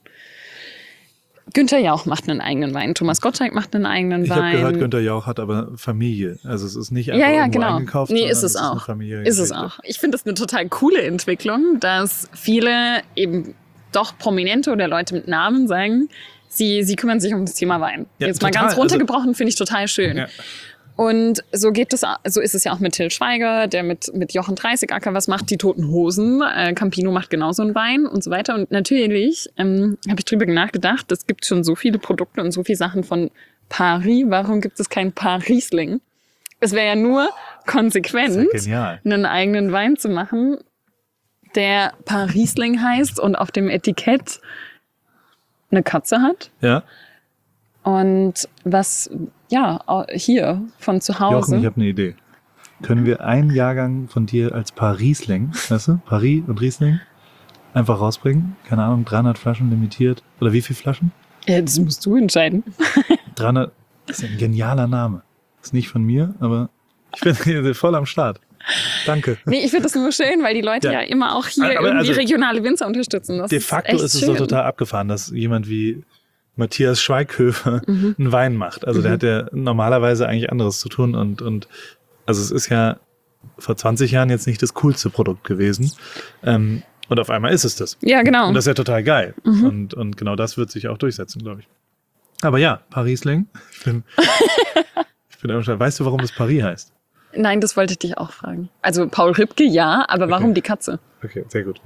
Günther Jauch macht einen eigenen Wein, Thomas Gottschalk macht einen eigenen Ich Wein. habe gehört, Günther Jauch hat aber Familie. Also es ist nicht einfach Ja, ja, irgendwo genau. eingekauft, Nee, sondern ist es eine auch. Familie- Ist es auch. Ich finde das eine total coole Entwicklung, dass viele eben doch Prominente oder Leute mit Namen sagen, sie, sie kümmern sich um das Thema Wein. Ja, Jetzt mal total. ganz runtergebrochen, finde ich total schön. Ja. Und so geht es, so ist es ja auch mit Till Schweiger, der mit, mit Jochen Dreißigacker was macht, die Toten Hosen, äh, Campino macht genauso einen Wein und so weiter. Und natürlich ähm, habe ich drüber nachgedacht, es gibt schon so viele Produkte und so viele Sachen von Paris. Warum gibt es kein Parisling? Es wäre ja nur konsequent, Das ist ja genial. einen eigenen Wein zu machen, der Parisling heißt und auf dem Etikett eine Katze hat. Ja, Und was, ja, hier von zu Hause. Jochen, ich habe eine Idee. Können wir einen Jahrgang von dir als Parisling, weißt du, Paris und Riesling, einfach rausbringen? Keine Ahnung, dreihundert Flaschen limitiert. Oder wie viele Flaschen? Ja, das musst du entscheiden. dreihundert, das ist ein genialer Name. Ist nicht von mir, aber ich bin hier voll am Start. Danke. Nee, ich finde das nur schön, weil die Leute ja, Ja. immer auch hier Aber irgendwie also, regionale Winzer unterstützen. Das De ist facto echt ist es schön. doch total abgefahren, dass jemand wie Matthias Schweighöfer Mhm. einen Wein macht. Also der Mhm. hat ja normalerweise eigentlich anderes zu tun und, und also es ist ja vor zwanzig Jahren jetzt nicht das coolste Produkt gewesen. Ähm, und auf einmal ist es das. Ja, genau. Und das ist ja total geil. Mhm. Und, und genau das wird sich auch durchsetzen, glaube ich. Aber ja, Parisling. Ich bin, ich bin einfach, weißt du, warum das Paris heißt? Nein, das wollte ich dich auch fragen. Also Paul Ripke, ja, aber warum Okay. die Katze? Okay, sehr gut.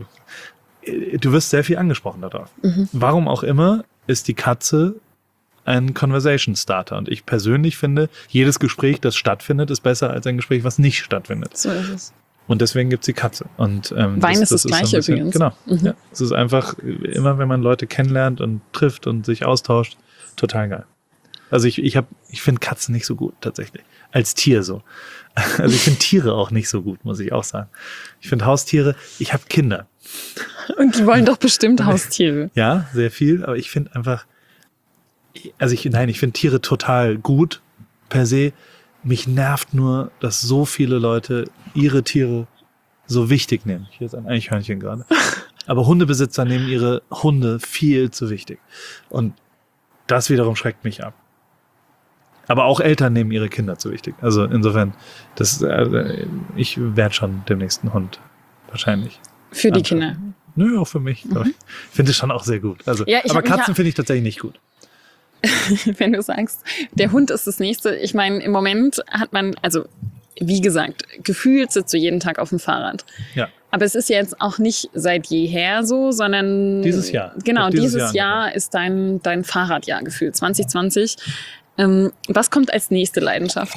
Du wirst sehr viel angesprochen darauf. Mhm. Warum auch immer ist die Katze ein Conversation Starter. Und ich persönlich finde, jedes Gespräch, das stattfindet, ist besser als ein Gespräch, was nicht stattfindet. So ist es. Und deswegen gibt's die Katze. Und, ähm, Wein ist das so ein Gleiche bisschen- übrigens. Genau. Mhm. Ja, es ist einfach, immer wenn man Leute kennenlernt und trifft und sich austauscht, total geil. Also ich, ich, hab, ich finde Katzen nicht so gut, tatsächlich. Als Tier so. Also ich finde Tiere auch nicht so gut, muss ich auch sagen. Ich finde Haustiere, ich habe Kinder. Und die wollen doch bestimmt Haustiere. Ja, sehr viel, aber ich finde einfach, also ich, nein, ich finde Tiere total gut per se. Mich nervt nur, dass so viele Leute ihre Tiere so wichtig nehmen. Hier ist ein Eichhörnchen gerade. Aber Hundebesitzer nehmen ihre Hunde viel zu wichtig. Und das wiederum schreckt mich ab. Aber auch Eltern nehmen ihre Kinder zu wichtig. Also insofern, das, äh, ich werde schon demnächst einen Hund. Wahrscheinlich. Für die Anschaffen. Kinder. Nö, auch für mich. Mhm. Ich finde es schon auch sehr gut. Also, Ja, ich aber hab mich Katzen ja- finde ich tatsächlich nicht gut. Wenn du sagst, der Hund ist das Nächste. Ich meine, im Moment hat man, also wie gesagt, gefühlt sitzt du jeden Tag auf dem Fahrrad. Ja. Aber es ist ja jetzt auch nicht seit jeher so, sondern Dieses Jahr. Genau, dieses, dieses Jahr, Jahr ist dein, dein Fahrradjahr gefühlt, zwanzig zwanzig. Ähm, was kommt als nächste Leidenschaft?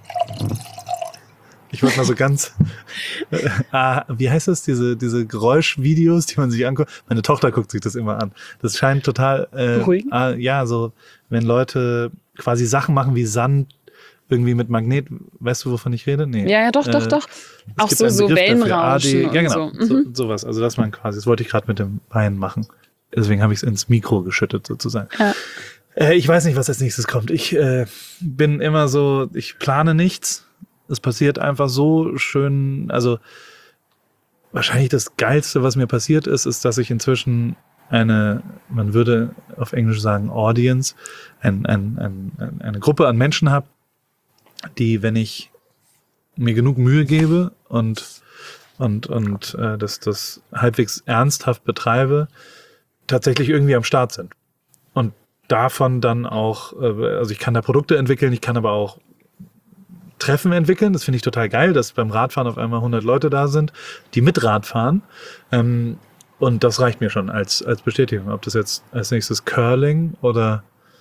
Ich wollte mal so ganz, äh, ah, wie heißt das, diese, diese Geräuschvideos, die man sich anguckt. Meine Tochter guckt sich das immer an. Das scheint total, äh, Beruhigend? ah, ja, so, wenn Leute quasi Sachen machen wie Sand, irgendwie mit Magnet, weißt du, wovon ich rede? Nee. Ja, ja, doch, doch, Äh, doch. Es Auch gibt so, einen so Begriff dafür, Wellenrauschen A D, ja, genau, und so. so, Mhm. sowas. Also das man quasi, das wollte ich gerade mit dem Bein machen. Deswegen habe ich es ins Mikro geschüttet sozusagen. Ja. Äh, ich weiß nicht, was als nächstes kommt. Ich äh, bin immer so, ich plane nichts. Es passiert einfach so schön. Also wahrscheinlich das Geilste, was mir passiert ist, ist, dass ich inzwischen eine, man würde auf Englisch sagen Audience, ein, ein, ein, eine Gruppe an Menschen habe, die, wenn ich mir genug Mühe gebe und und und äh, das das halbwegs ernsthaft betreibe, tatsächlich irgendwie am Start sind. Und davon dann auch, äh, also ich kann da Produkte entwickeln, ich kann aber auch Treffen entwickeln. Das finde ich total geil, dass beim Radfahren auf einmal hundert Leute da sind, die mit Rad fahren. Ähm, und das reicht mir schon als als Bestätigung. Ob das jetzt als nächstes Curling oder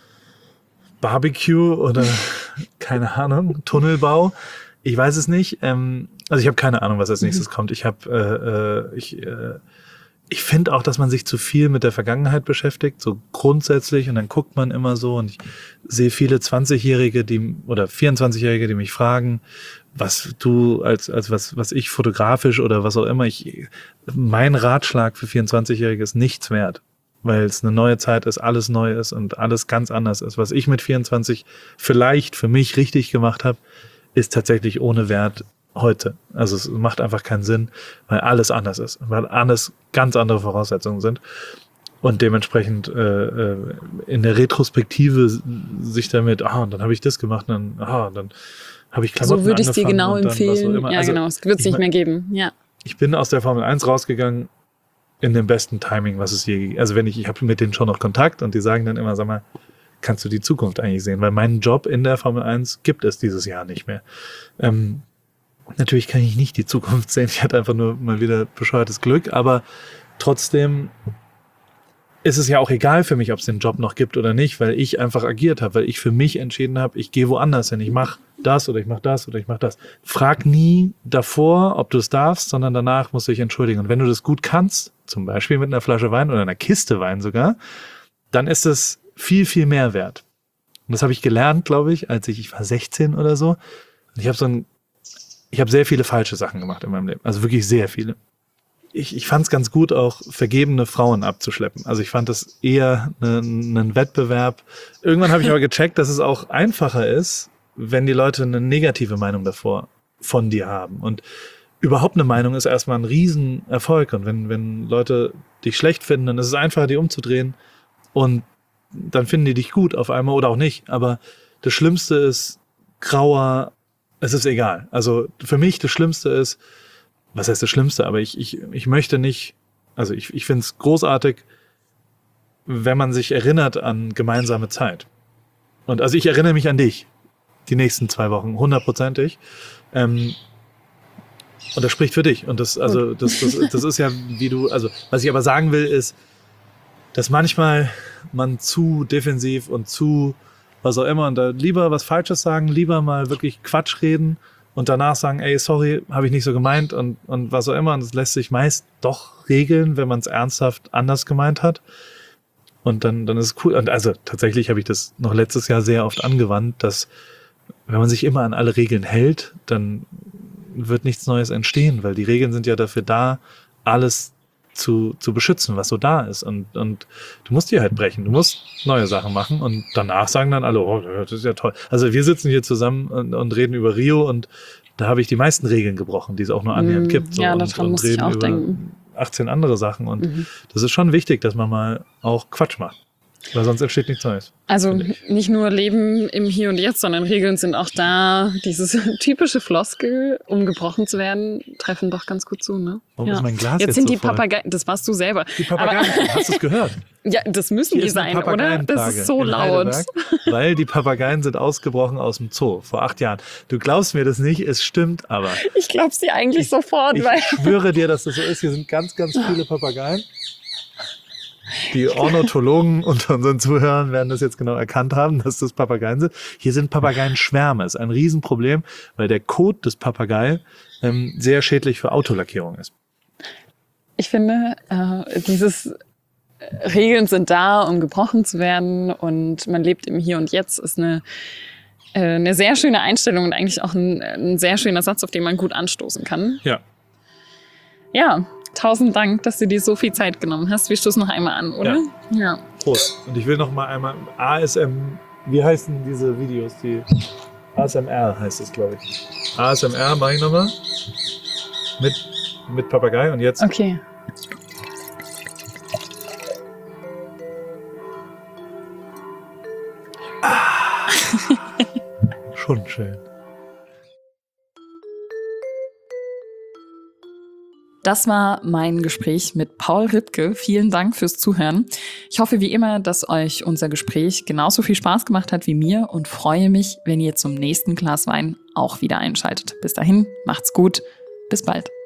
Barbecue oder keine Ahnung, Tunnelbau. Ich weiß es nicht. Ähm, also ich habe keine Ahnung, was als nächstes kommt. Ich habe, äh, ich, äh, ich finde auch, dass man sich zu viel mit der Vergangenheit beschäftigt, so grundsätzlich. Und dann guckt man immer so. Und ich sehe viele zwanzigjährige, die oder vierundzwanzigjährige, die mich fragen, was du als als was was ich fotografisch oder was auch immer. Ich mein Ratschlag für vierundzwanzigjährige ist nichts wert, weil es eine neue Zeit ist, alles neu ist und alles ganz anders ist. Was ich mit vierundzwanzig vielleicht für mich richtig gemacht habe, ist tatsächlich ohne Wert heute. Also es macht einfach keinen Sinn, weil alles anders ist, weil alles ganz andere Voraussetzungen sind und dementsprechend äh, in der Retrospektive sich damit, ah, und dann habe ich das gemacht, und dann, ah, und dann habe ich Klamotten So würde ich es dir genau und dann was auch empfehlen. immer. Ja, Also genau. Es wird es ich nicht mein- mehr geben. Ja. Ich bin aus der Formel eins rausgegangen in dem besten Timing, was es je gegeben. Also wenn ich, ich habe mit denen schon noch Kontakt und die sagen dann immer, sag mal, kannst du die Zukunft eigentlich sehen? Weil meinen Job in der Formel eins gibt es dieses Jahr nicht mehr. Ähm, natürlich kann ich nicht die Zukunft sehen. Ich hatte einfach nur mal wieder bescheuertes Glück, aber trotzdem ist es ja auch egal für mich, ob es den Job noch gibt oder nicht, weil ich einfach agiert habe, weil ich für mich entschieden habe, ich gehe woanders hin. Ich mache das oder ich mache das oder ich mache das. Frag nie davor, ob du es darfst, sondern danach musst du dich entschuldigen. Und wenn du das gut kannst, zum Beispiel mit einer Flasche Wein oder einer Kiste Wein sogar, dann ist es viel, viel mehr wert. Und das habe ich gelernt, glaube ich, als ich, ich war sechzehn oder so. Und ich habe so ein, ich habe sehr viele falsche Sachen gemacht in meinem Leben. Also wirklich sehr viele. Ich, ich fand es ganz gut, auch vergebene Frauen abzuschleppen. Also ich fand das eher ein ne, Wettbewerb. Irgendwann habe ich aber gecheckt, dass es auch einfacher ist, wenn die Leute eine negative Meinung davor von dir haben. Und überhaupt eine Meinung ist erstmal ein Riesenerfolg. Und wenn, wenn Leute dich schlecht finden, dann ist es einfacher, die umzudrehen. Und dann finden die dich gut auf einmal oder auch nicht. Aber das Schlimmste ist grauer, es ist egal. Also für mich das Schlimmste ist, was heißt das Schlimmste, aber ich, ich, ich möchte nicht, also ich, ich finde es großartig, wenn man sich erinnert an gemeinsame Zeit. Und also ich erinnere mich an dich, die nächsten zwei Wochen, hundertprozentig. Ähm, und das spricht für dich. Und das, also das, das, das ist ja, wie du, also was ich aber sagen will, ist, dass manchmal man zu defensiv und zu was auch immer und da lieber was Falsches sagen, lieber mal wirklich Quatsch reden und danach sagen, ey, sorry, habe ich nicht so gemeint und, und was auch immer. Und das lässt sich meist doch regeln, wenn man es ernsthaft anders gemeint hat. Und dann, dann ist es cool. Und also tatsächlich habe ich das noch letztes Jahr sehr oft angewandt, dass wenn man sich immer an alle Regeln hält, dann wird nichts Neues entstehen, weil die Regeln sind ja dafür da, alles zu, zu beschützen, was so da ist. Und, und du musst die halt brechen. Du musst neue Sachen machen und danach sagen dann alle, oh, das ist ja toll. Also wir sitzen hier zusammen und, und reden über Rio und da habe ich die meisten Regeln gebrochen, die es auch nur annähernd Mm, gibt. So, ja, und, daran und muss ich reden auch über denken. achtzehn andere Sachen. Und Mhm. das ist schon wichtig, dass man mal auch Quatsch macht. Weil sonst entsteht nichts Neues. Also nicht nur Leben im Hier und Jetzt, sondern Regeln sind auch da. Dieses typische Floskel, um gebrochen zu werden, treffen doch ganz gut zu, ne? Warum ist mein Glas jetzt jetzt sind so die voll? Papageien, das warst du selber. Die Papageien, Aber, hast du es gehört? ja, das müssen Hier die ist eine sein, oder? Papageienplage Das ist so in laut. Heidelberg, weil die Papageien sind ausgebrochen aus dem Zoo vor acht Jahren. Du glaubst mir das nicht, es stimmt aber. Ich glaub's dir eigentlich sofort, Ich weil schwöre dir, dass das so ist. Hier sind ganz, ganz viele Papageien. Die Ornithologen unter unseren Zuhörern werden das jetzt genau erkannt haben, dass das Papageien sind. Hier sind Papageienschwärme. Das ist ein Riesenproblem, weil der Kot des Papagei ähm, sehr schädlich für Autolackierung ist. ich finde, äh, dieses Regeln sind da, um gebrochen zu werden und man lebt im Hier und Jetzt ist eine, äh, eine sehr schöne Einstellung und eigentlich auch ein, ein sehr schöner Satz, auf den man gut anstoßen kann. Ja. Ja, tausend Dank, dass du dir so viel Zeit genommen hast. Wir stoßen noch einmal an, oder? Ja. Ja. Prost. Und ich will noch mal einmal A S M, wie heißen diese Videos? Die A S M R heißt es, glaube ich. A S M R mache ich nochmal. Mit, mit Papagei und jetzt. Okay. Schon schön. Das war mein Gespräch mit Paul Rittke. Vielen Dank fürs Zuhören. Ich hoffe wie immer, dass euch unser Gespräch genauso viel Spaß gemacht hat wie mir und freue mich, wenn ihr zum nächsten Glas Wein auch wieder einschaltet. Bis dahin, macht's gut. Bis bald.